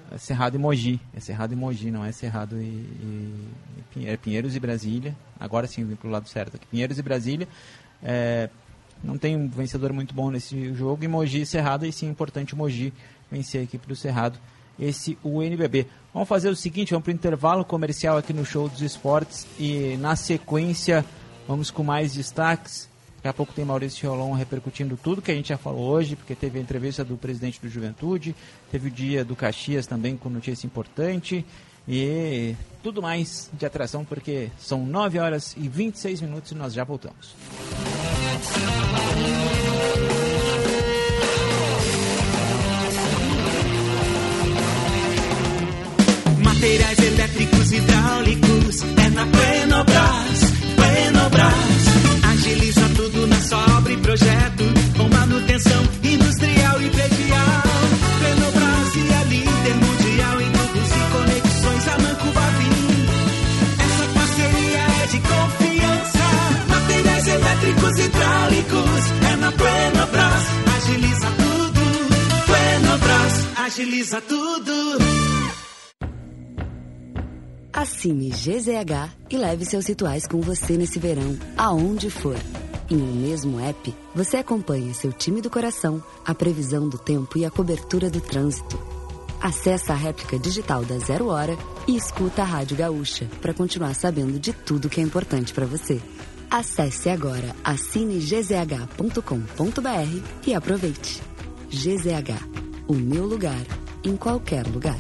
Cerrado e Mogi. É Cerrado e Mogi, não é Cerrado e, e, e é Pinheiros e Brasília. Agora sim, vim pro lado certo aqui. Pinheiros e Brasília. É, não tem um vencedor muito bom nesse jogo. E Mogi e Cerrado, e sim, importante Mogi vencer a equipe do Cerrado. Esse o N B B. Vamos fazer o seguinte, vamos para o intervalo comercial aqui no Show dos Esportes e na sequência vamos com mais destaques. Daqui a pouco tem Maurício Rolon repercutindo tudo que a gente já falou hoje, porque teve a entrevista do presidente do Juventude, teve o dia do Caxias também com notícia importante e tudo mais de atração, porque são nove horas e vinte e seis minutos e nós já voltamos. Materiais elétricos hidráulicos é na Plenobras, Plenobras. Agiliza tudo na sua obra e projeto, com manutenção industrial e predial. Plenobras e a líder mundial em tubos e conexões a Manco Vavim. Essa parceria é de confiança. Materiais elétricos hidráulicos é na Plenobras. Agiliza tudo, Plenobras, agiliza tudo. Assine G Z H e leve seus rituais com você nesse verão, aonde for. Em um mesmo app, você acompanha seu time do coração, a previsão do tempo e a cobertura do trânsito. Acesse a réplica digital da Zero Hora e escuta a Rádio Gaúcha para continuar sabendo de tudo que é importante para você. Acesse agora assine g z h ponto com ponto b r e aproveite. G Z H, o meu lugar, em qualquer lugar.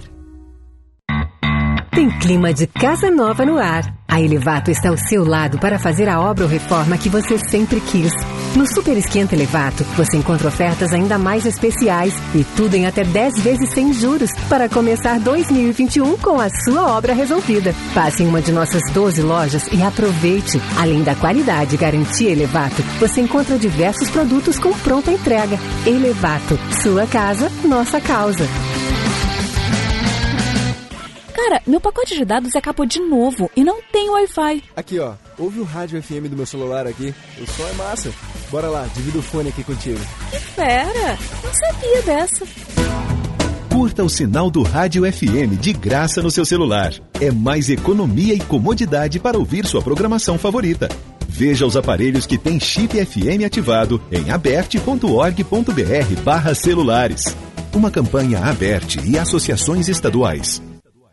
Tem clima de casa nova no ar. A Elevato está ao seu lado para fazer a obra ou reforma que você sempre quis. No Super Esquenta Elevato, você encontra ofertas ainda mais especiais e tudo em até dez vezes sem juros para começar dois mil e vinte e um com a sua obra resolvida. Passe em uma de nossas doze lojas e aproveite. Além da qualidade e garantia Elevato, você encontra diversos produtos com pronta entrega. Elevato, sua casa, nossa causa. Cara, meu pacote de dados acabou de novo e não tem Wi-Fi. Aqui, ó. Ouve o rádio F M do meu celular aqui. O som é massa. Bora lá, divido o fone aqui contigo. Que fera! Não sabia dessa. Curta o sinal do Rádio F M de graça no seu celular. É mais economia e comodidade para ouvir sua programação favorita. Veja os aparelhos que têm chip F M ativado em aberte ponto org ponto b r barra celulares. Uma campanha Aberte e associações estaduais.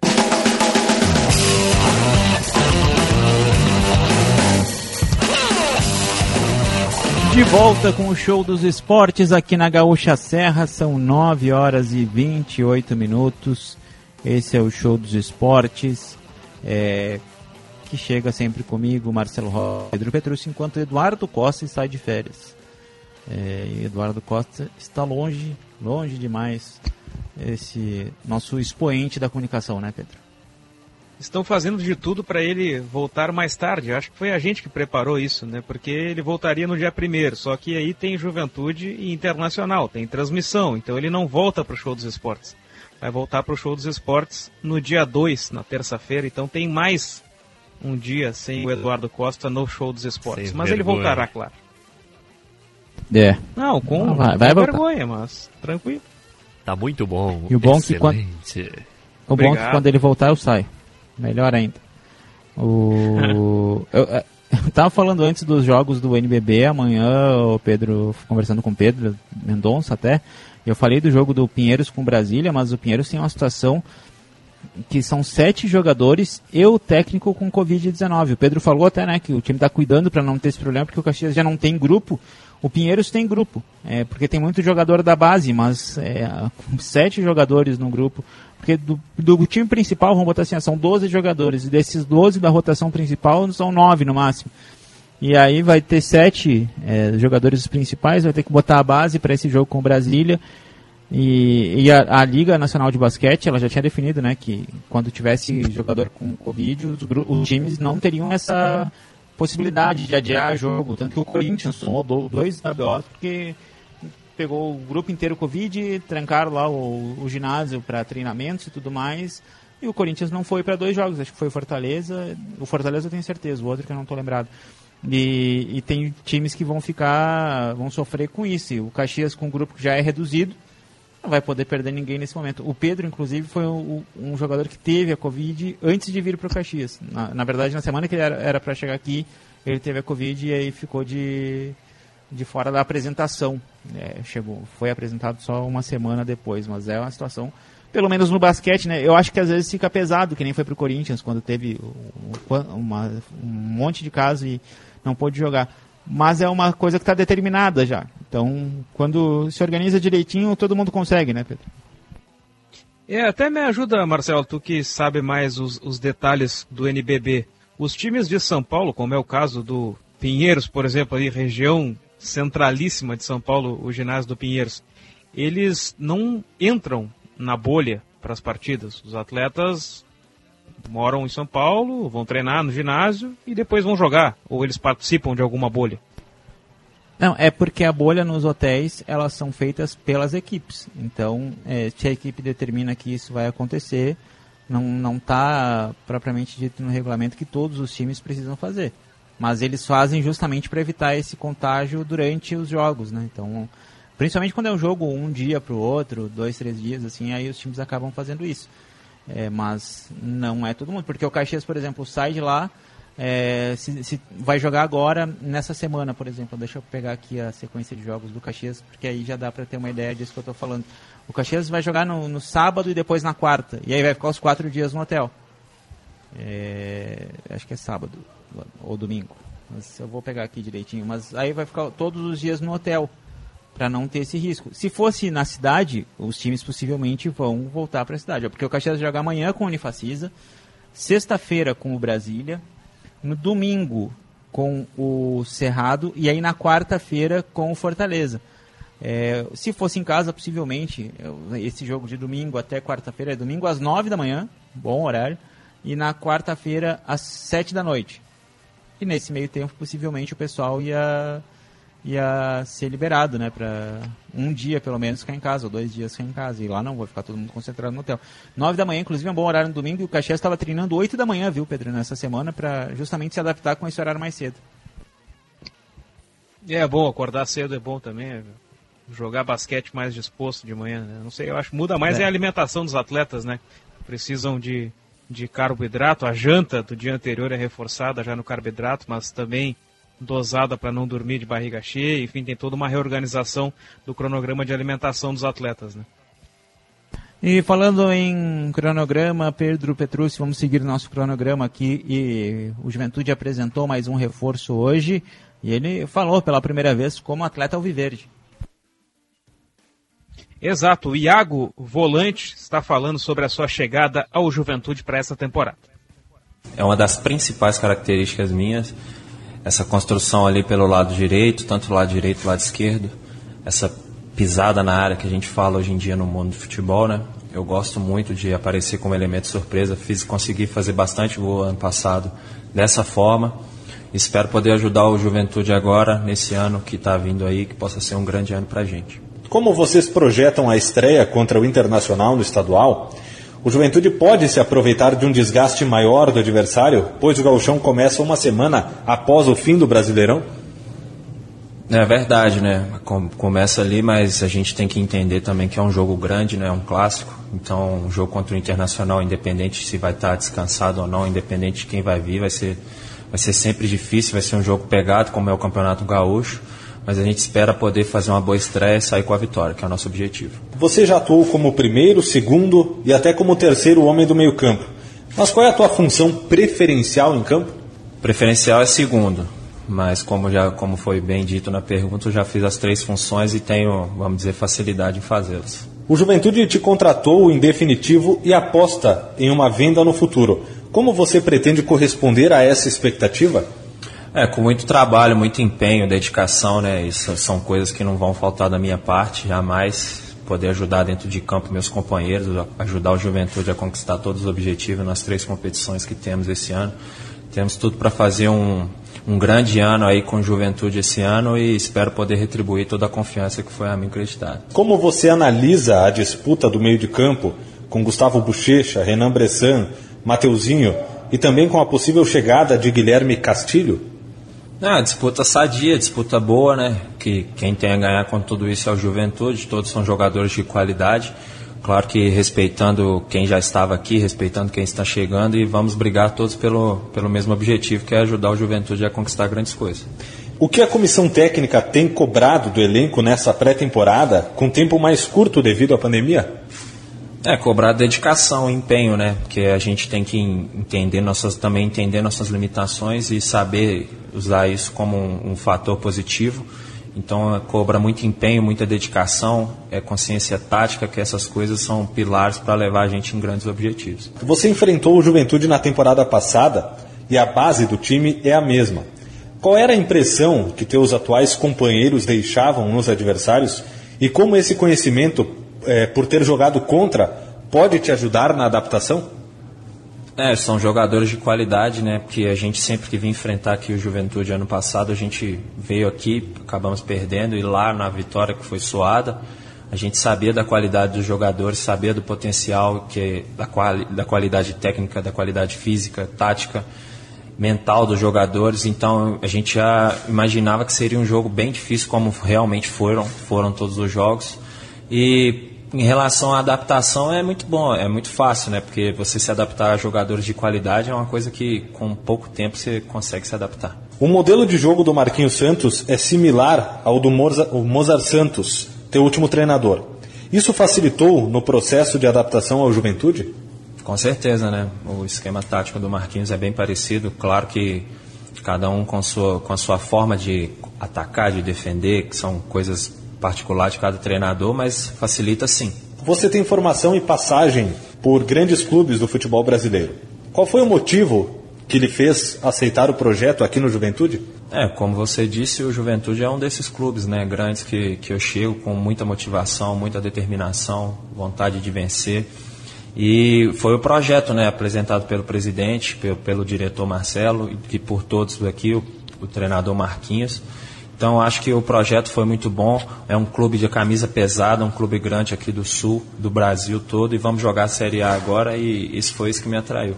De volta com o Show dos Esportes aqui na Gaúcha Serra, são nove horas e vinte e oito minutos. Esse é o Show dos Esportes, é, que chega sempre comigo, Marcelo Rocha, Pedro Petrucci, enquanto Eduardo Costa está de férias. É, e Eduardo Costa está longe, longe demais, esse nosso expoente da comunicação, né, Pedro? Estão fazendo de tudo para ele voltar mais tarde. Acho que foi a gente que preparou isso, né? Porque ele voltaria no dia primeiro, só que aí tem Juventude e Internacional, tem transmissão, então ele não volta para o Show dos Esportes. Vai voltar para o Show dos Esportes no dia dois, na terça-feira, então tem mais um dia sem o Eduardo Costa no Show dos Esportes. Sem mas vergonha. Ele voltará, claro. É. Não, com, não, vai, vai com vergonha, mas tranquilo. Tá muito bom. E o bom, que quando, o bom que quando ele voltar eu saio. Melhor ainda. O... eu, eu tava falando antes dos jogos do N B B, amanhã o Pedro, conversando com o Pedro Mendonça até, eu falei do jogo do Pinheiros com Brasília, mas o Pinheiros tem uma situação que são sete jogadores e o técnico com covid dezenove. O Pedro falou até, né, que o time tá cuidando para não ter esse problema, porque o Caxias já não tem grupo. O Pinheiros tem grupo, é, porque tem muito jogador da base, mas é, sete jogadores no grupo. Porque do, do time principal, vamos botar assim, são doze jogadores, e desses doze da rotação principal são nove no máximo. E aí vai ter sete é, jogadores principais, vai ter que botar a base para esse jogo com Brasília. E, e a, a Liga Nacional de Basquete, ela já tinha definido, né, que quando tivesse jogador com Covid, os, os times não teriam essa possibilidade de adiar jogo. Tanto que o Corinthians tomou dois W Os porque pegou o grupo inteiro Covid, trancaram lá o, o ginásio para treinamentos e tudo mais, e o Corinthians não foi para dois jogos, acho que foi o Fortaleza, o Fortaleza eu tenho certeza, o outro que eu não estou lembrado. E, e tem times que vão ficar, vão sofrer com isso. O Caxias com um grupo que já é reduzido, não vai poder perder ninguém nesse momento. O Pedro, inclusive, foi um, um jogador que teve a Covid antes de vir para o Caxias. Na, na verdade, na semana que ele era para chegar aqui, ele teve a Covid e aí ficou de, de fora da apresentação. É, chegou, foi apresentado só uma semana depois, mas é uma situação, pelo menos no basquete, né? Eu acho que às vezes fica pesado, que nem foi para o Corinthians, quando teve uma, um monte de casos e não pôde jogar. Mas é uma coisa que está determinada já. Então, quando se organiza direitinho, todo mundo consegue, né, Pedro? É, até me ajuda, Marcelo, tu que sabe mais os, os detalhes do N B B. Os times de São Paulo, como é o caso do Pinheiros, por exemplo, ali, região centralíssima de São Paulo, o ginásio do Pinheiros, eles não entram na bolha para as partidas. Os atletas moram em São Paulo, vão treinar no ginásio e depois vão jogar, ou eles participam de alguma bolha? Não, é porque a bolha nos hotéis, elas são feitas pelas equipes. Então, é, se a equipe determina que isso vai acontecer, não não está propriamente dito no regulamento que todos os times precisam fazer. Mas eles fazem justamente para evitar esse contágio durante os jogos, né? Então, principalmente quando é um jogo um dia para o outro, dois, três dias, assim, aí os times acabam fazendo isso. É, mas não é todo mundo, porque o Caxias, por exemplo, sai de lá, é, se, se vai jogar agora, nessa semana, por exemplo. Deixa eu pegar aqui a sequência de jogos do Caxias, porque aí já dá para ter uma ideia disso que eu estou falando. O Caxias vai jogar no, no sábado e depois na quarta, e aí vai ficar os quatro dias no hotel. É, acho que é sábado ou domingo, mas eu vou pegar aqui direitinho, mas aí vai ficar todos os dias no hotel, para não ter esse risco. Se fosse na cidade, os times possivelmente vão voltar para a cidade, porque o Caxias joga amanhã com o Unifacisa, sexta-feira com o Brasília, no domingo com o Cerrado e aí na quarta-feira com o Fortaleza. É, se fosse em casa, possivelmente, esse jogo de domingo até quarta-feira é domingo às nove da manhã, bom horário, e na quarta-feira às sete da noite. E nesse meio tempo, possivelmente, o pessoal ia... ia ser liberado, né, para um dia pelo menos ficar em casa, ou dois dias ficar em casa, e lá não, vai ficar todo mundo concentrado no hotel. Nove da manhã, inclusive, é um bom horário no domingo, e o Caxias estava treinando oito da manhã, viu, Pedro, nessa semana, para justamente se adaptar com esse horário mais cedo. É bom, acordar cedo é bom também, é, jogar basquete mais disposto de manhã, né? Não sei, eu acho que muda mais é. é a alimentação dos atletas, né, precisam de, de carboidrato, a janta do dia anterior é reforçada já no carboidrato, mas também dosada para não dormir de barriga cheia, enfim, tem toda uma reorganização do cronograma de alimentação dos atletas, né? E falando em cronograma, Pedro Petrucci, vamos seguir nosso cronograma aqui, e o Juventude apresentou mais um reforço hoje, e ele falou pela primeira vez como atleta alviverde. Exato, o Iago Volante está falando sobre a sua chegada ao Juventude para essa temporada. É uma das principais características minhas, essa construção ali pelo lado direito, tanto do lado direito do lado esquerdo, essa pisada na área que a gente fala hoje em dia no mundo do futebol, né? Eu gosto muito de aparecer como elemento surpresa, fiz, consegui fazer bastante gol ano passado dessa forma. Espero poder ajudar o Juventude agora, nesse ano que está vindo aí, que possa ser um grande ano para a gente. Como vocês projetam a estreia contra o Internacional no estadual, o Juventude pode se aproveitar de um desgaste maior do adversário, pois o gauchão começa uma semana após o fim do Brasileirão? É verdade, né? Começa ali, mas a gente tem que entender também que é um jogo grande, né? É um clássico. Então, um jogo contra o Internacional, independente se vai estar descansado ou não, independente de quem vai vir, vai ser, vai ser sempre difícil, vai ser um jogo pegado, como é o Campeonato Gaúcho. Mas a gente espera poder fazer uma boa estreia e sair com a vitória, que é o nosso objetivo. Você já atuou como primeiro, segundo e até como terceiro homem do meio-campo. Mas qual é a tua função preferencial em campo? Preferencial é segundo, mas como, já, como foi bem dito na pergunta, eu já fiz as três funções e tenho, vamos dizer, facilidade em fazê-las. O Juventude te contratou em definitivo e aposta em uma venda no futuro. Como você pretende corresponder a essa expectativa? É, com muito trabalho, muito empenho, dedicação, né? Isso são coisas que não vão faltar da minha parte, jamais. Poder ajudar dentro de campo meus companheiros, ajudar o Juventude a conquistar todos os objetivos nas três competições que temos esse ano. Temos tudo para fazer um, um grande ano aí com o Juventude esse ano e espero poder retribuir toda a confiança que foi a mim acreditada. Como você analisa a disputa do meio de campo com Gustavo Bochecha, Renan Bressan, Mateuzinho e também com a possível chegada de Guilherme Castilho? Ah, disputa sadia, disputa boa, né? que quem tem a ganhar com tudo isso é o Juventude, todos são jogadores de qualidade. Claro que respeitando quem já estava aqui, respeitando quem está chegando, e vamos brigar todos pelo, pelo mesmo objetivo, que é ajudar o Juventude a conquistar grandes coisas. O que a comissão técnica tem cobrado do elenco nessa pré-temporada, com tempo mais curto devido à pandemia? É, cobrar dedicação, empenho, né? Porque a gente tem que entender nossas, também entender nossas limitações e saber usar isso como um, um fator positivo. Então, é, cobra muito empenho, muita dedicação, é consciência tática, que essas coisas são pilares para levar a gente em grandes objetivos. Você enfrentou o Juventude na temporada passada e a base do time é a mesma. Qual era a impressão que teus atuais companheiros deixavam nos adversários e como esse conhecimento, é, por ter jogado contra, pode te ajudar na adaptação? É, são jogadores de qualidade, né? Porque a gente sempre que vinha enfrentar aqui o Juventude ano passado, a gente veio aqui, acabamos perdendo, e lá na vitória que foi suada, a gente sabia da qualidade dos jogadores, sabia do potencial, que, da, quali, da qualidade técnica, da qualidade física, tática, mental dos jogadores. Então a gente já imaginava que seria um jogo bem difícil, como realmente foram, foram todos os jogos. E em relação à adaptação, é muito bom, é muito fácil, né? Porque você se adaptar a jogadores de qualidade é uma coisa que com pouco tempo você consegue se adaptar. O modelo de jogo do Marquinhos Santos é similar ao do Mozart, Mozart Santos, teu último treinador. Isso facilitou no processo de adaptação ao Juventude? Com certeza, né? O esquema tático do Marquinhos é bem parecido. Claro que cada um com, sua, com a sua forma de atacar, de defender, que são coisas particulares de cada treinador, mas facilita sim. Você tem formação e passagem por grandes clubes do futebol brasileiro. Qual foi o motivo que lhe fez aceitar o projeto aqui no Juventude? É, como você disse, o Juventude é um desses clubes, né, grandes que, que eu chego com muita motivação, muita determinação, vontade de vencer. E foi o projeto, né, apresentado pelo presidente, pelo, pelo diretor Marcelo e por todos aqui, o, o treinador Marquinhos. Então acho que o projeto foi muito bom, é um clube de camisa pesada, um clube grande aqui do sul, do Brasil todo, e vamos jogar a Série A agora, e isso foi isso que me atraiu.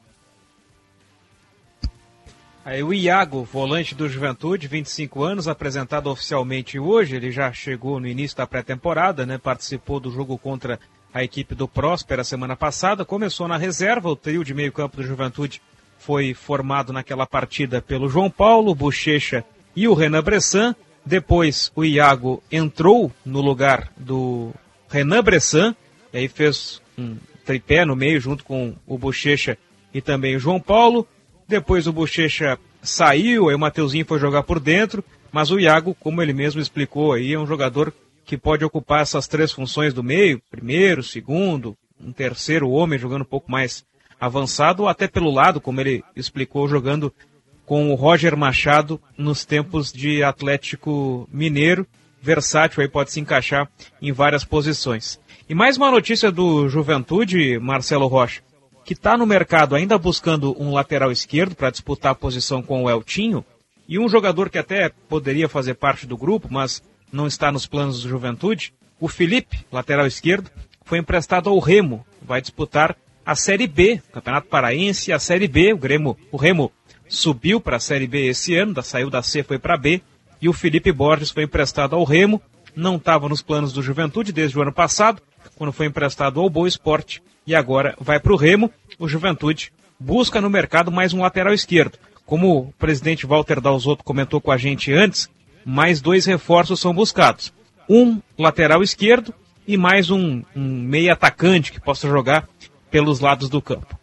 Aí o Iago, volante do Juventude, vinte e cinco anos, apresentado oficialmente hoje, ele já chegou no início da pré-temporada, né, participou do jogo contra a equipe do Próspera semana passada, começou na reserva, o trio de meio campo do Juventude foi formado naquela partida pelo João Paulo, Bochecha e o Renan Bressan. Depois o Iago entrou no lugar do Renan Bressan, e aí fez um tripé no meio junto com o Bochecha e também o João Paulo. Depois o Bochecha saiu, aí o Mateuzinho foi jogar por dentro, mas o Iago, como ele mesmo explicou aí, é um jogador que pode ocupar essas três funções do meio, primeiro, segundo, um terceiro homem jogando um pouco mais avançado, ou até pelo lado, como ele explicou, jogando com o Roger Machado nos tempos de Atlético Mineiro, versátil, aí pode se encaixar em várias posições. E mais uma notícia do Juventude, Marcelo Rocha, que está no mercado ainda buscando um lateral esquerdo para disputar a posição com o Eltinho, e um jogador que até poderia fazer parte do grupo, mas não está nos planos do Juventude, o Felipe, lateral esquerdo, foi emprestado ao Remo, vai disputar a Série B, Campeonato Paraense, a Série B, o Remo, o Remo subiu para a Série B esse ano, da, saiu da C, foi para a B, e o Felipe Borges foi emprestado ao Remo, não estava nos planos do Juventude desde o ano passado, quando foi emprestado ao Boa Esporte, e agora vai para o Remo. O Juventude busca no mercado mais um lateral esquerdo. Como o presidente Walter Dalzotto comentou com a gente antes, mais dois reforços são buscados. Um lateral esquerdo e mais um, um meia atacante que possa jogar pelos lados do campo.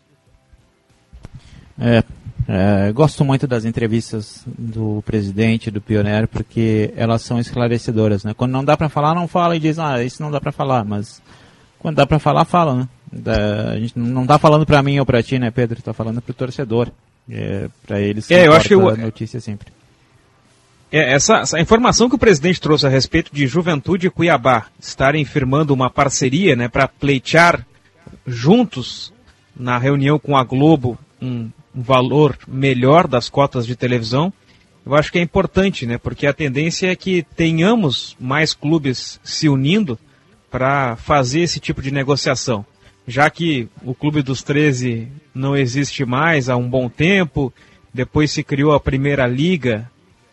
É, é, gosto muito das entrevistas do presidente, do Pioneiro, porque elas são esclarecedoras, né? Quando não dá para falar, não fala e diz, ah, isso não dá para falar, mas quando dá para falar, fala, né? Da, a gente não tá falando para mim ou para ti, né, Pedro? Tá falando pro torcedor. É, para eles é, eu acho que eu, a notícia sempre. É, essa, essa informação que o presidente trouxe a respeito de Juventude e Cuiabá estarem firmando uma parceria, né, para pleitear juntos na reunião com a Globo um, um valor melhor das cotas de televisão, eu acho que é importante, né, porque a tendência é que tenhamos mais clubes se unindo para fazer esse tipo de negociação. Já que o Clube dos treze não existe mais há um bom tempo, depois se criou a Primeira Liga,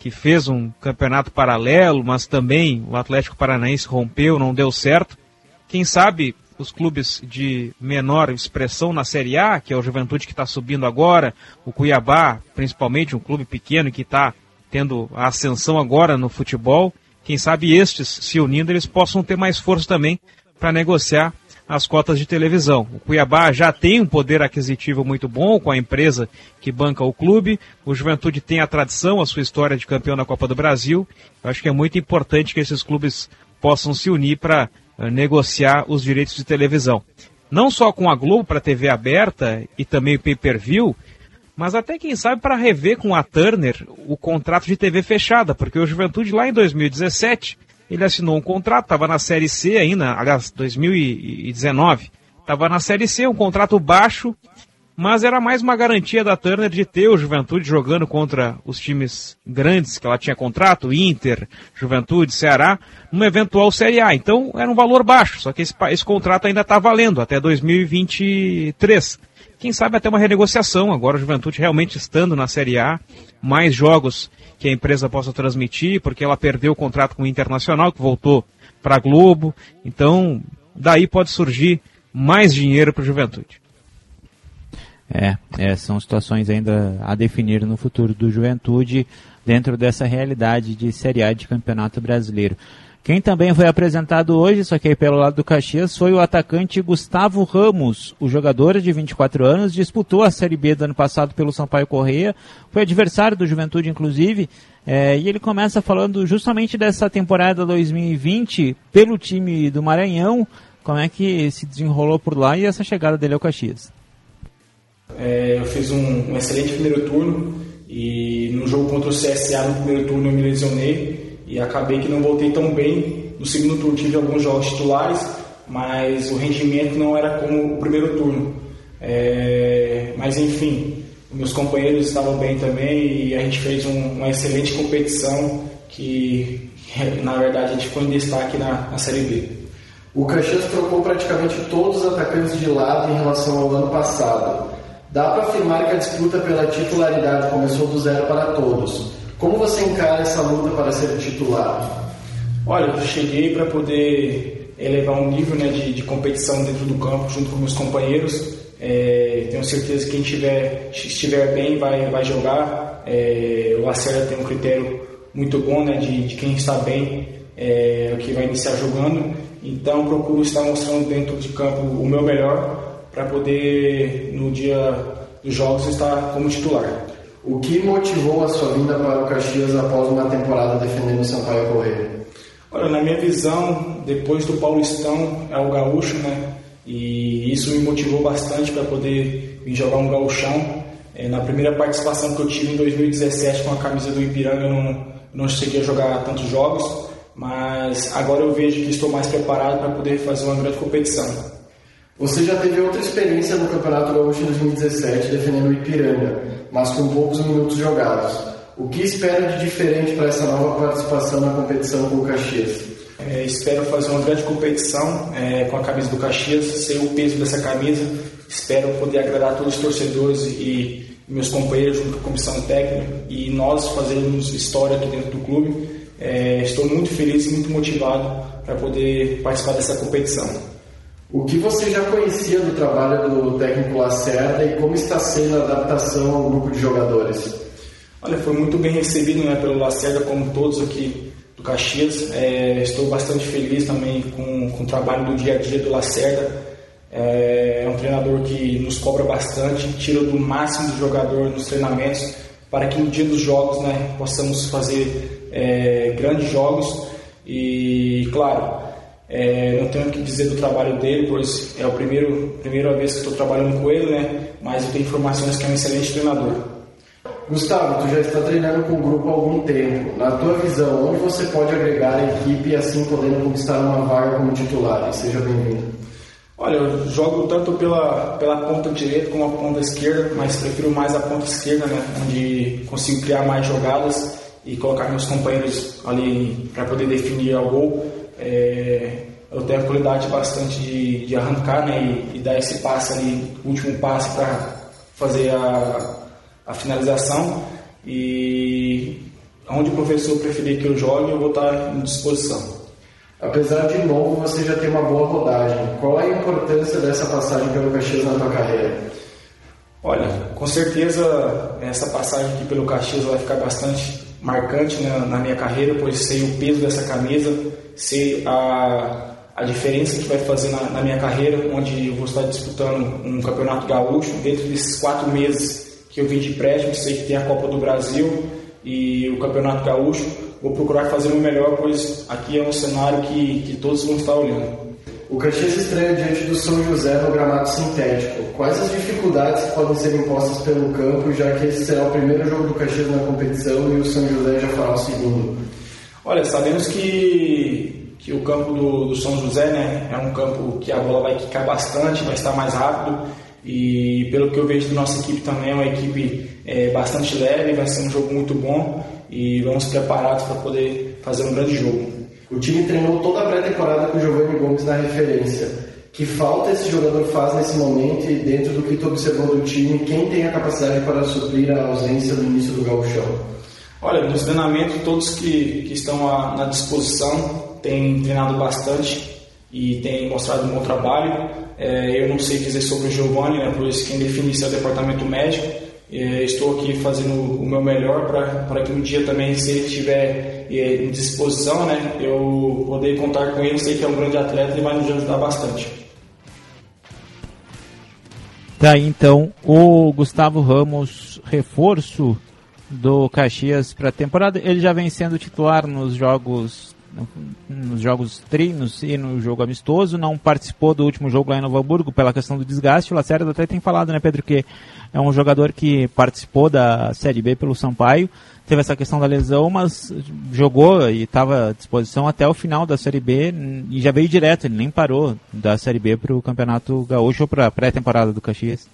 que fez um campeonato paralelo, mas também o Atlético Paranaense rompeu, não deu certo. Quem sabe os clubes de menor expressão na Série A, que é o Juventude que está subindo agora, o Cuiabá, principalmente, um clube pequeno que está tendo a ascensão agora no futebol, quem sabe estes, se unindo, eles possam ter mais força também para negociar as cotas de televisão. O Cuiabá já tem um poder aquisitivo muito bom com a empresa que banca o clube, o Juventude tem a tradição, a sua história de campeão na Copa do Brasil. Eu acho que é muito importante que esses clubes possam se unir para uh, negociar os direitos de televisão. Não só com a Globo para T V aberta e também o pay-per-view, mas até, quem sabe, para rever com a Turner o contrato de T V fechada, porque o Juventude lá em dois mil e dezessete, ele assinou um contrato, estava na Série C ainda, aliás, dois mil e dezenove, estava na Série C, um contrato baixo, mas era mais uma garantia da Turner de ter o Juventude jogando contra os times grandes que ela tinha contrato, Inter, Juventude, Ceará, numa eventual Série A. Então era um valor baixo, só que esse, esse contrato ainda está valendo até dois mil e vinte e três. Quem sabe até uma renegociação, agora o Juventude realmente estando na Série A, mais jogos que a empresa possa transmitir, porque ela perdeu o contrato com o Internacional, que voltou para a Globo, então daí pode surgir mais dinheiro para o Juventude. É, é, são situações ainda a definir no futuro do Juventude, dentro dessa realidade de Série A de Campeonato Brasileiro. Quem também foi apresentado hoje, só que aí pelo lado do Caxias, foi o atacante Gustavo Ramos. O jogador de vinte e quatro anos disputou a Série B do ano passado pelo Sampaio Corrêa, foi adversário do Juventude, inclusive, é, e ele começa falando justamente dessa temporada dois mil e vinte pelo time do Maranhão, como é que se desenrolou por lá e essa chegada dele ao Caxias. É, eu fiz um, um excelente primeiro turno e no jogo contra o C S A no primeiro turno eu me lesionei e acabei que não voltei tão bem. No segundo turno tive alguns jogos titulares, mas o rendimento não era como o primeiro turno. É, mas enfim, meus companheiros estavam bem também e a gente fez um, uma excelente competição que, na verdade, a gente ficou em destaque na, na Série B. O Caxias trocou praticamente todos os atacantes de lado em relação ao ano passado. Dá para afirmar que a disputa pela titularidade começou do zero para todos. Como você encara essa luta para ser titular? Olha, eu cheguei para poder elevar um nível, né, de, de competição dentro do campo junto com meus companheiros. É, tenho certeza que quem tiver, estiver bem vai, vai jogar. É, o Lacerda tem um critério muito bom, né, de, de quem está bem, é, que vai iniciar jogando. Então procuro estar mostrando dentro de campo o meu melhor para poder, no dia dos jogos, estar como titular. O que motivou a sua vinda para o Caxias após uma temporada defendendo o Sampaio Corrêa? Olha, na minha visão, depois do Paulistão, é o gaúcho, né? E isso me motivou bastante para poder vir jogar um gauchão. É, na primeira participação que eu tive em dois mil e dezessete com a camisa do Ipiranga, eu não, não cheguei a jogar tantos jogos, mas agora eu vejo que estou mais preparado para poder fazer uma grande competição. Você já teve outra experiência no Campeonato Gaúcho em dois mil e dezessete defendendo o Ipiranga, mas com poucos minutos jogados. O que espera de diferente para essa nova participação na competição com o Caxias? É, espero fazer uma grande competição é, com a camisa do Caxias, sei o peso dessa camisa, espero poder agradar todos os torcedores e meus companheiros junto com a comissão técnica e nós fazermos história aqui dentro do clube. É, estou muito feliz e muito motivado para poder participar dessa competição. O que você já conhecia do trabalho do técnico Lacerda e como está sendo a adaptação ao grupo de jogadores? Olha, foi muito bem recebido, né, pelo Lacerda, como todos aqui do Caxias. É, estou bastante feliz também com, com o trabalho do dia a dia do Lacerda. É, é um treinador que nos cobra bastante, tira do máximo do jogador nos treinamentos, para que no dia dos jogos, né, possamos fazer é, grandes jogos. E, claro, É, não tenho o que dizer do trabalho dele, pois é a primeiro, primeira vez que estou trabalhando com ele, né? Mas eu tenho informações que é um excelente treinador. Gustavo, tu já está treinando com o grupo há algum tempo. Na tua visão, onde você pode agregar a equipe e assim podendo conquistar uma vaga como titular? E seja bem-vindo. Olha, eu jogo tanto pela, pela ponta direita como a ponta esquerda, mas prefiro mais a ponta esquerda, né? Onde consigo criar mais jogadas e colocar meus companheiros ali para poder definir ao gol. É, eu tenho a qualidade bastante de, de arrancar, né, e, e dar esse passe ali, último passe para fazer a, a finalização. E onde o professor preferir que eu jogue, eu vou estar à disposição. Apesar de novo, você já tem uma boa rodagem. Qual é a importância dessa passagem pelo Caxias na tua carreira? Olha, com certeza essa passagem aqui pelo Caxias vai ficar bastante marcante na, na minha carreira, pois sei o peso dessa camisa, sei a, a diferença que vai fazer na, na minha carreira, onde eu vou estar disputando um campeonato gaúcho. Dentro desses quatro meses que eu vim de empréstimo, sei que tem a Copa do Brasil e o Campeonato Gaúcho. Vou procurar fazer o melhor, pois aqui é um cenário que, que todos vão estar olhando. O Caxias estreia diante do São José no gramado sintético. Quais as dificuldades que podem ser impostas pelo campo, já que esse será o primeiro jogo do Caxias na competição e o São José já fará o segundo? Olha, sabemos que, que o campo do, do São José, né, é um campo que a bola vai quicar bastante, vai estar mais rápido. E pelo que eu vejo da nossa equipe também, é uma equipe é, bastante leve, vai ser um jogo muito bom e vamos preparados para poder fazer um grande jogo. O time treinou toda a pré-temporada com o Giovanni Gomes na referência. Que falta esse jogador faz nesse momento e dentro do que tu observou do time, quem tem a capacidade para suprir a ausência no início do gauchão? Olha, nos treinamentos todos que, que estão à, na disposição têm treinado bastante e têm mostrado um bom trabalho. É, eu não sei dizer sobre o Giovanni, né, por isso quem define isso é o departamento médico. É, estou aqui fazendo o meu melhor para que um dia também, se ele estiver é, em disposição, né, eu poder contar com ele. Sei que é um grande atleta e vai nos ajudar bastante. Tá aí então o Gustavo Ramos, reforço do Caxias para a temporada. Ele já vem sendo titular nos jogos nos jogos treinos e no jogo amistoso, não participou do último jogo lá em Novo Hamburgo pela questão do desgaste. O Lacerda até tem falado, né, Pedro, que é um jogador que participou da Série B pelo Sampaio, teve essa questão da lesão, mas jogou e estava à disposição até o final da Série B e já veio direto, ele nem parou da Série B para o Campeonato Gaúcho ou para a pré-temporada do Caxias.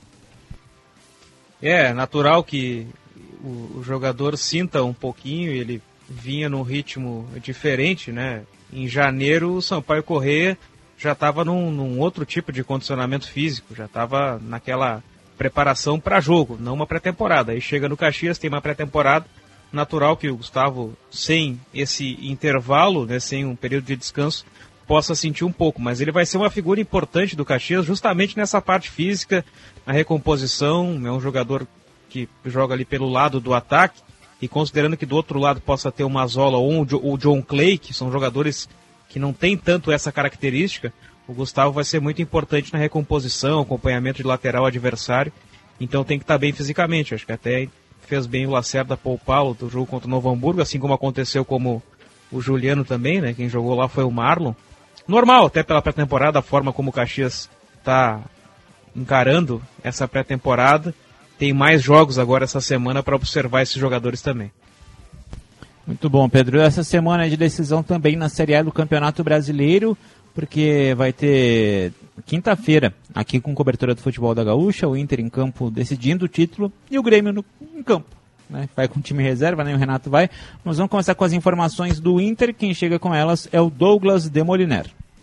É natural que o, o jogador sinta um pouquinho, ele vinha num ritmo diferente, né? Em janeiro o Sampaio Corrêa já estava num, num outro tipo de condicionamento físico, já estava naquela preparação para jogo, não uma pré-temporada. Aí chega no Caxias, tem uma pré-temporada, natural que o Gustavo, sem esse intervalo, né, sem um período de descanso, possa sentir um pouco, mas ele vai ser uma figura importante do Caxias justamente nessa parte física, na recomposição. É um jogador que joga ali pelo lado do ataque, e considerando que do outro lado possa ter o Mazzola ou o John Clay, que são jogadores que não têm tanto essa característica, o Gustavo vai ser muito importante na recomposição, acompanhamento de lateral adversário, então tem que estar bem fisicamente. Acho que até fez bem o Lacerda poupá-lo do jogo contra o Novo Hamburgo, assim como aconteceu como o Juliano também, né? Quem jogou lá foi o Marlon. Normal, até pela pré-temporada, a forma como o Caxias está encarando essa pré-temporada. Tem mais jogos agora essa semana para observar esses jogadores também. Muito bom, Pedro. Essa semana é de decisão também na Série A do Campeonato Brasileiro, porque vai ter quinta-feira, aqui com cobertura do futebol da Gaúcha, o Inter em campo decidindo o título e o Grêmio no, em campo. Né? Vai com o time reserva, né? O Renato vai. Nós vamos começar com as informações do Inter. Quem chega com elas é o Douglas Demoliner.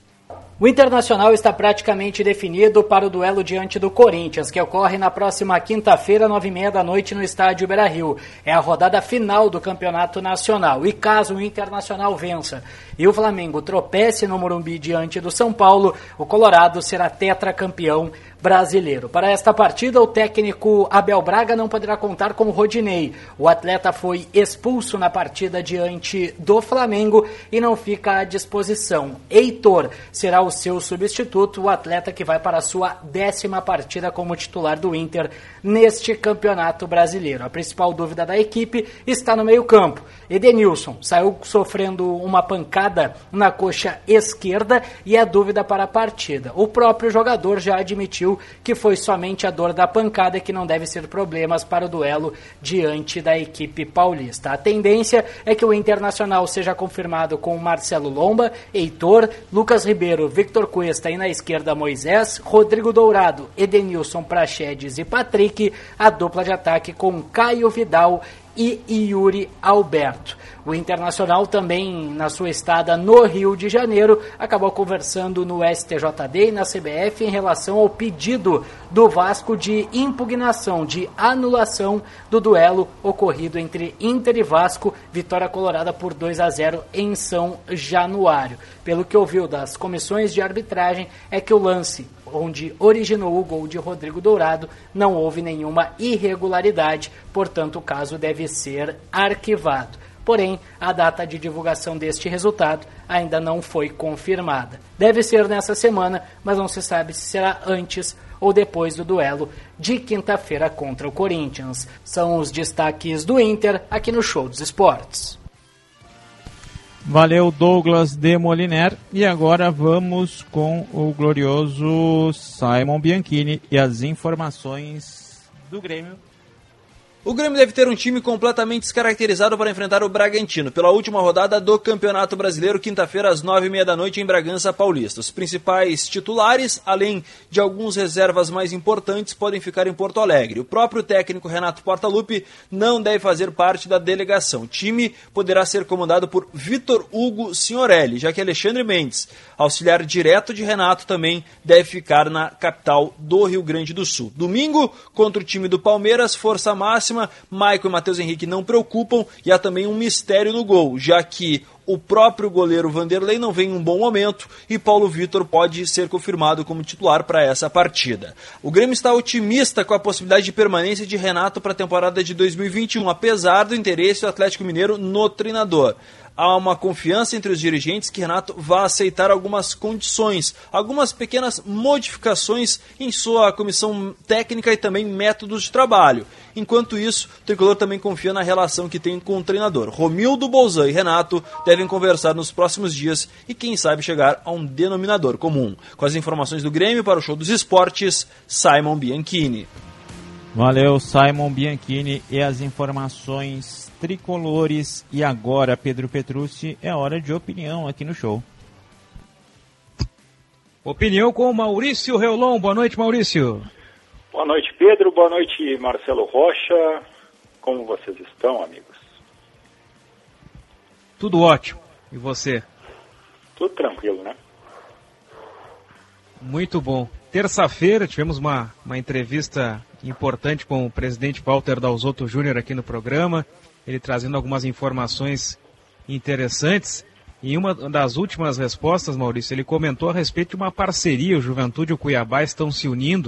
O Internacional está praticamente definido para o duelo diante do Corinthians, que ocorre na próxima quinta-feira, nove e meia da noite, no estádio Beira-Rio. É a rodada final do Campeonato Nacional. E caso o Internacional vença e o Flamengo tropece no Morumbi diante do São Paulo, o Colorado será tetracampeão brasileiro. Para esta partida, o técnico Abel Braga não poderá contar com o Rodinei. O atleta foi expulso na partida diante do Flamengo e não fica à disposição. Heitor será o seu substituto, o atleta que vai para a sua décima partida como titular do Inter neste Campeonato Brasileiro. A principal dúvida da equipe está no meio-campo. Edenilson saiu sofrendo uma pancada na coxa esquerda e é dúvida para a partida. O próprio jogador já admitiu que foi somente a dor da pancada e que não deve ser problemas para o duelo diante da equipe paulista. A tendência é que o Internacional seja confirmado com Marcelo Lomba, Heitor, Lucas Ribeiro, Victor Cuesta e na esquerda Moisés, Rodrigo Dourado, Edenilson, Praxedes e Patrick, a dupla de ataque com Caio Vidal e Yuri Alberto. O Internacional também, na sua estada no Rio de Janeiro, acabou conversando no S T J D e na C B F em relação ao pedido do Vasco de impugnação, de anulação do duelo ocorrido entre Inter e Vasco, vitória colorada por dois a zero em São Januário. Pelo que ouviu das comissões de arbitragem, é que o lance onde originou o gol de Rodrigo Dourado não houve nenhuma irregularidade, portanto o caso deve ser arquivado. Porém, a data de divulgação deste resultado ainda não foi confirmada. Deve ser nessa semana, mas não se sabe se será antes ou depois do duelo de quinta-feira contra o Corinthians. São os destaques do Inter aqui no Show dos Esportes. Valeu, Douglas de Moliner. E agora vamos com o glorioso Simon Bianchini e as informações do Grêmio. O Grêmio deve ter um time completamente descaracterizado para enfrentar o Bragantino pela última rodada do Campeonato Brasileiro, quinta-feira às nove e meia da noite em Bragança Paulista. Os principais titulares, além de alguns reservas mais importantes, podem ficar em Porto Alegre. O próprio técnico Renato Portaluppi não deve fazer parte da delegação. O time poderá ser comandado por Vitor Hugo Signorelli, já que Alexandre Mendes, auxiliar direto de Renato, também deve ficar na capital do Rio Grande do Sul. Domingo, contra o time do Palmeiras, força máxima. Maicon e Matheus Henrique não preocupam e há também um mistério no gol, já que o próprio goleiro Vanderlei não vem em um bom momento e Paulo Vitor pode ser confirmado como titular para essa partida. O Grêmio está otimista com a possibilidade de permanência de Renato para a temporada de dois mil e vinte e um, apesar do interesse do Atlético Mineiro no treinador. Há uma confiança entre os dirigentes que Renato vai aceitar algumas condições, algumas pequenas modificações em sua comissão técnica e também métodos de trabalho. Enquanto isso, o Tricolor também confia na relação que tem com o treinador. Romildo Bolzan e Renato devem conversar nos próximos dias e quem sabe chegar a um denominador comum. Com as informações do Grêmio para o Show dos Esportes, Simon Bianchini. Valeu, Simon Bianchini e as informações tricolores. E agora, Pedro Petrucci, é hora de opinião aqui no show. Opinião com Maurício Reolon. Boa noite, Maurício. Boa noite, Pedro. Boa noite, Marcelo Rocha. Como vocês estão, amigos? Tudo ótimo. E você? Tudo tranquilo, né? Muito bom. Terça-feira tivemos uma, uma entrevista importante com o presidente Walter Dalzotto Júnior aqui no programa, ele trazendo algumas informações interessantes. E uma das últimas respostas, Maurício, ele comentou a respeito de uma parceria, o Juventude e o Cuiabá estão se unindo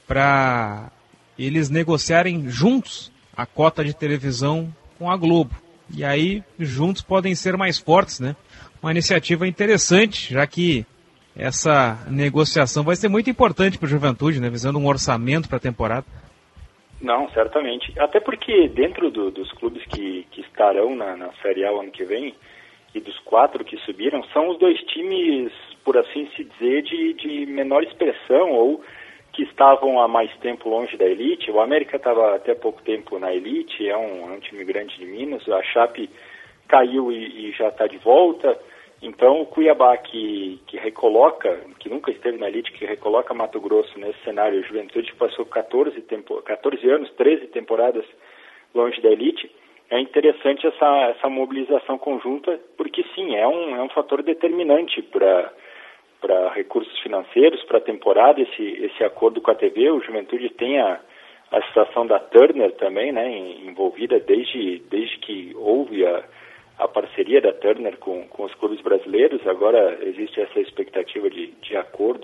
para eles negociarem juntos a cota de televisão com a Globo. E aí, juntos podem ser mais fortes, né? Uma iniciativa interessante, já que essa negociação vai ser muito importante para o Juventude, né? Visando um orçamento para a temporada. Não, certamente. Até porque dentro do, dos clubes que, que estarão na, na Série A o ano que vem, e dos quatro que subiram, são os dois times, por assim se dizer, de, de menor expressão, ou que estavam há mais tempo longe da elite. O América estava até pouco tempo na elite, é um, é um time grande de Minas, a Chape caiu e, e já está de volta. Então o Cuiabá, que, que recoloca, que nunca esteve na elite, que recoloca Mato Grosso nesse cenário, a Juventude passou catorze, tempo, catorze anos, treze temporadas longe da elite, é interessante essa, essa mobilização conjunta, porque sim, é um, é um fator determinante para para recursos financeiros, para a temporada, esse, esse acordo com a T V. O Juventude tem a, a situação da Turner também, né, envolvida desde, desde que houve a a parceria da Turner com, com os clubes brasileiros. Agora existe essa expectativa de, de acordo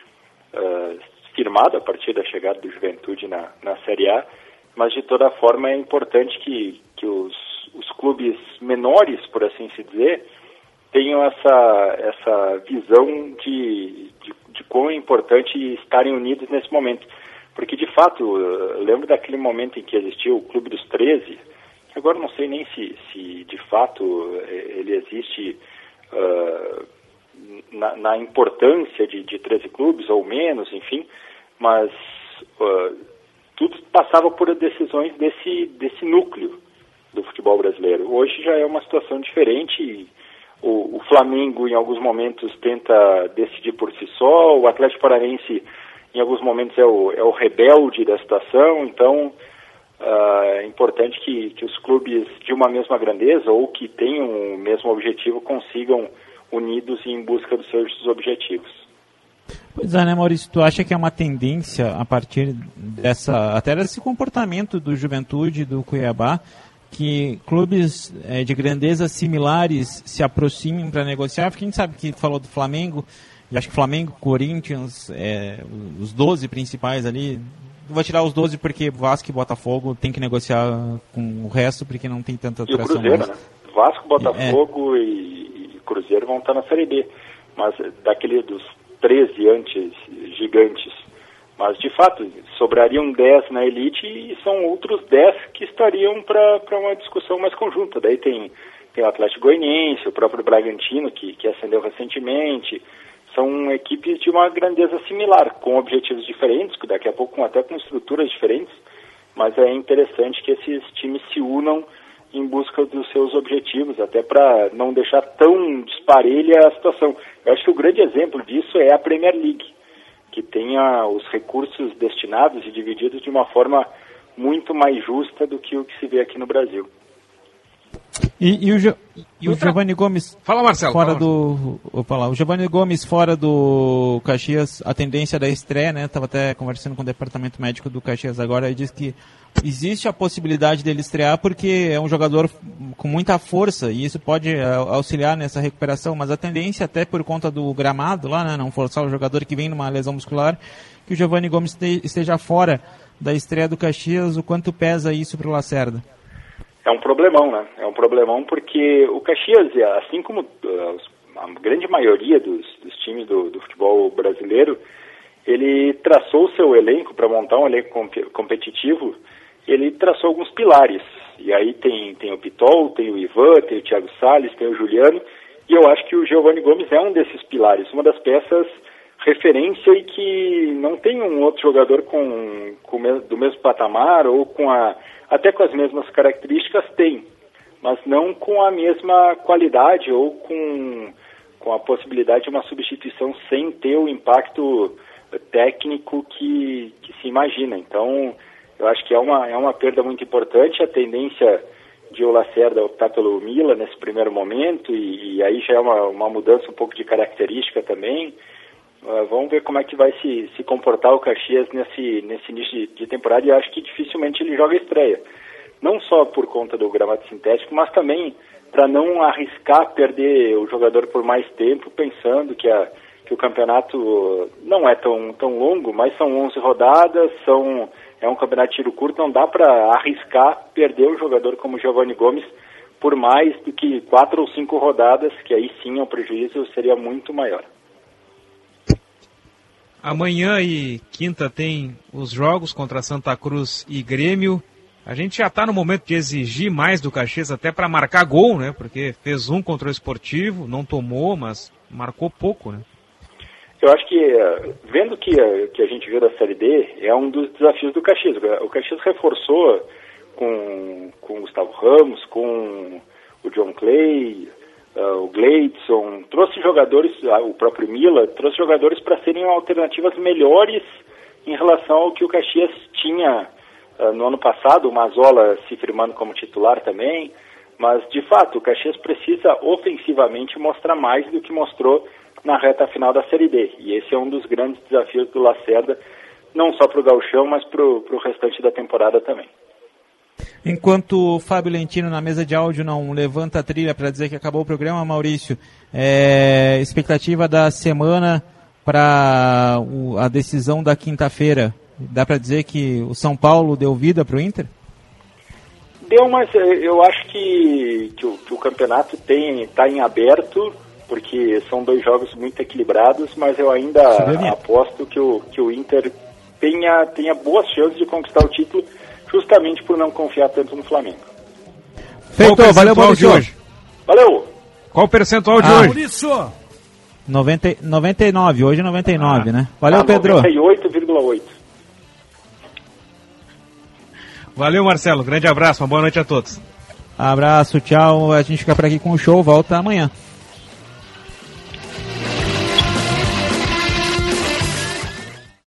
uh, firmado a partir da chegada do Juventude na, na Série A, mas de toda forma é importante que, que os, os clubes menores, por assim se dizer, tenham essa, essa visão de, de, de quão é importante estarem unidos nesse momento. Porque, de fato, eu lembro daquele momento em que existiu o Clube dos treze. Agora não sei nem se, se de fato ele existe uh, na, na importância de, de treze clubes ou menos, enfim, mas uh, tudo passava por decisões desse, desse núcleo do futebol brasileiro. Hoje já é uma situação diferente. O, o Flamengo em alguns momentos tenta decidir por si só, o Atlético Paranaense em alguns momentos é o, é o rebelde da situação, então uh, é importante que, que os clubes de uma mesma grandeza ou que tenham o mesmo objetivo consigam unidos em busca dos seus objetivos. Pois é, né, Maurício? Tu acha que é uma tendência a partir dessa, até desse comportamento do Juventude, do Cuiabá, que clubes é, de grandezas similares se aproximem para negociar? Porque a gente sabe que tu falou do Flamengo, e acho que Flamengo, Corinthians, é, os doze principais ali. Vou tirar os doze porque Vasco e Botafogo tem que negociar com o resto porque não tem tanta atração. E o Cruzeiro, mais. né? Vasco, Botafogo é. e, e Cruzeiro vão estar na Série B. Mas daquele dos treze antes gigantes. Mas, de fato, sobrariam dez na elite e são outros dez que estariam para uma discussão mais conjunta. Daí tem, tem o Atlético Goianiense, o próprio Bragantino, que, que ascendeu recentemente. São equipes de uma grandeza similar, com objetivos diferentes, que daqui a pouco até com estruturas diferentes, mas é interessante que esses times se unam em busca dos seus objetivos, até para não deixar tão disparelha a situação. Eu acho que o grande exemplo disso é a Premier League, que tenha os recursos destinados e divididos de uma forma muito mais justa do que o que se vê aqui no Brasil. E, e o, jo, e o Giovanni Gomes fala, Marcelo, fora fala, do opa lá, o Giovanni Gomes fora do Caxias, a tendência da estreia, né? Tava até conversando com o departamento médico do Caxias agora e disse que existe a possibilidade dele estrear porque é um jogador com muita força e isso pode auxiliar nessa recuperação, mas a tendência até por conta do gramado lá, né, não forçar o jogador que vem numa lesão muscular, que o Giovanni Gomes esteja fora da estreia do Caxias. O quanto pesa isso para o Lacerda? É um problemão, né? É um problemão porque o Caxias, assim como uh, a grande maioria dos, dos times do, do futebol brasileiro, ele traçou o seu elenco para montar um elenco comp- competitivo, ele traçou alguns pilares. E aí tem, tem o Pitol, tem o Ivan, tem o Thiago Salles, tem o Juliano, e eu acho que o Giovanni Gomes é um desses pilares, uma das peças referência e que não tem um outro jogador com, com do mesmo patamar ou com a até com as mesmas características tem, mas não com a mesma qualidade ou com, com a possibilidade de uma substituição sem ter o impacto técnico que, que se imagina. Então, eu acho que é uma, é uma perda muito importante. A tendência de o Lacerda optar pelo Mila nesse primeiro momento, e, e aí já é uma, uma mudança um pouco de característica também. Uh, vamos ver como é que vai se, se comportar o Caxias nesse, nesse início de, de temporada, e acho que dificilmente ele joga estreia. Não só por conta do gramado sintético, mas também para não arriscar perder o jogador por mais tempo, pensando que, a, que o campeonato não é tão, tão longo, mas são onze rodadas, são, é um campeonato de tiro curto, não dá para arriscar perder um jogador como o Giovanni Gomes por mais do que quatro ou cinco rodadas, que aí sim o prejuízo seria muito maior. Amanhã e quinta tem os jogos contra Santa Cruz e Grêmio. A gente já está no momento de exigir mais do Caxias até para marcar gol, né? Porque fez um contra o Esportivo, não tomou, mas marcou pouco, né? Eu acho que, vendo que, que a gente viu da Série D, é um dos desafios do Caxias. O Caxias reforçou com, com o Gustavo Ramos, com o John Clay, Uh, o Gleidson, trouxe jogadores, uh, o próprio Mila, trouxe jogadores para serem alternativas melhores em relação ao que o Caxias tinha uh, no ano passado, o Mazola se firmando como titular também, mas de fato o Caxias precisa ofensivamente mostrar mais do que mostrou na reta final da Série D, e esse é um dos grandes desafios do Lacerda, não só para o Gauchão, mas para o restante da temporada também. Enquanto o Fábio Lentino na mesa de áudio não levanta a trilha para dizer que acabou o programa, Maurício, é, expectativa da semana para a decisão da quinta-feira. Dá para dizer que o São Paulo deu vida para o Inter? Deu, mas eu acho que, que, o, que o campeonato está em aberto, porque são dois jogos muito equilibrados, mas eu ainda aposto que o, que o Inter tenha, tenha boas chances de conquistar o título, justamente por não confiar tanto no Flamengo. Feito, valeu, Maurício. De hoje? Valeu. Qual o percentual de ah, hoje? Maurício. noventa, noventa e nove, hoje noventa e nove, ah. né? Valeu, ah, Pedro. noventa e oito vírgula oito. Valeu, Marcelo. Grande abraço, uma boa noite a todos. Abraço, tchau. A gente fica por aqui com o show, volta amanhã.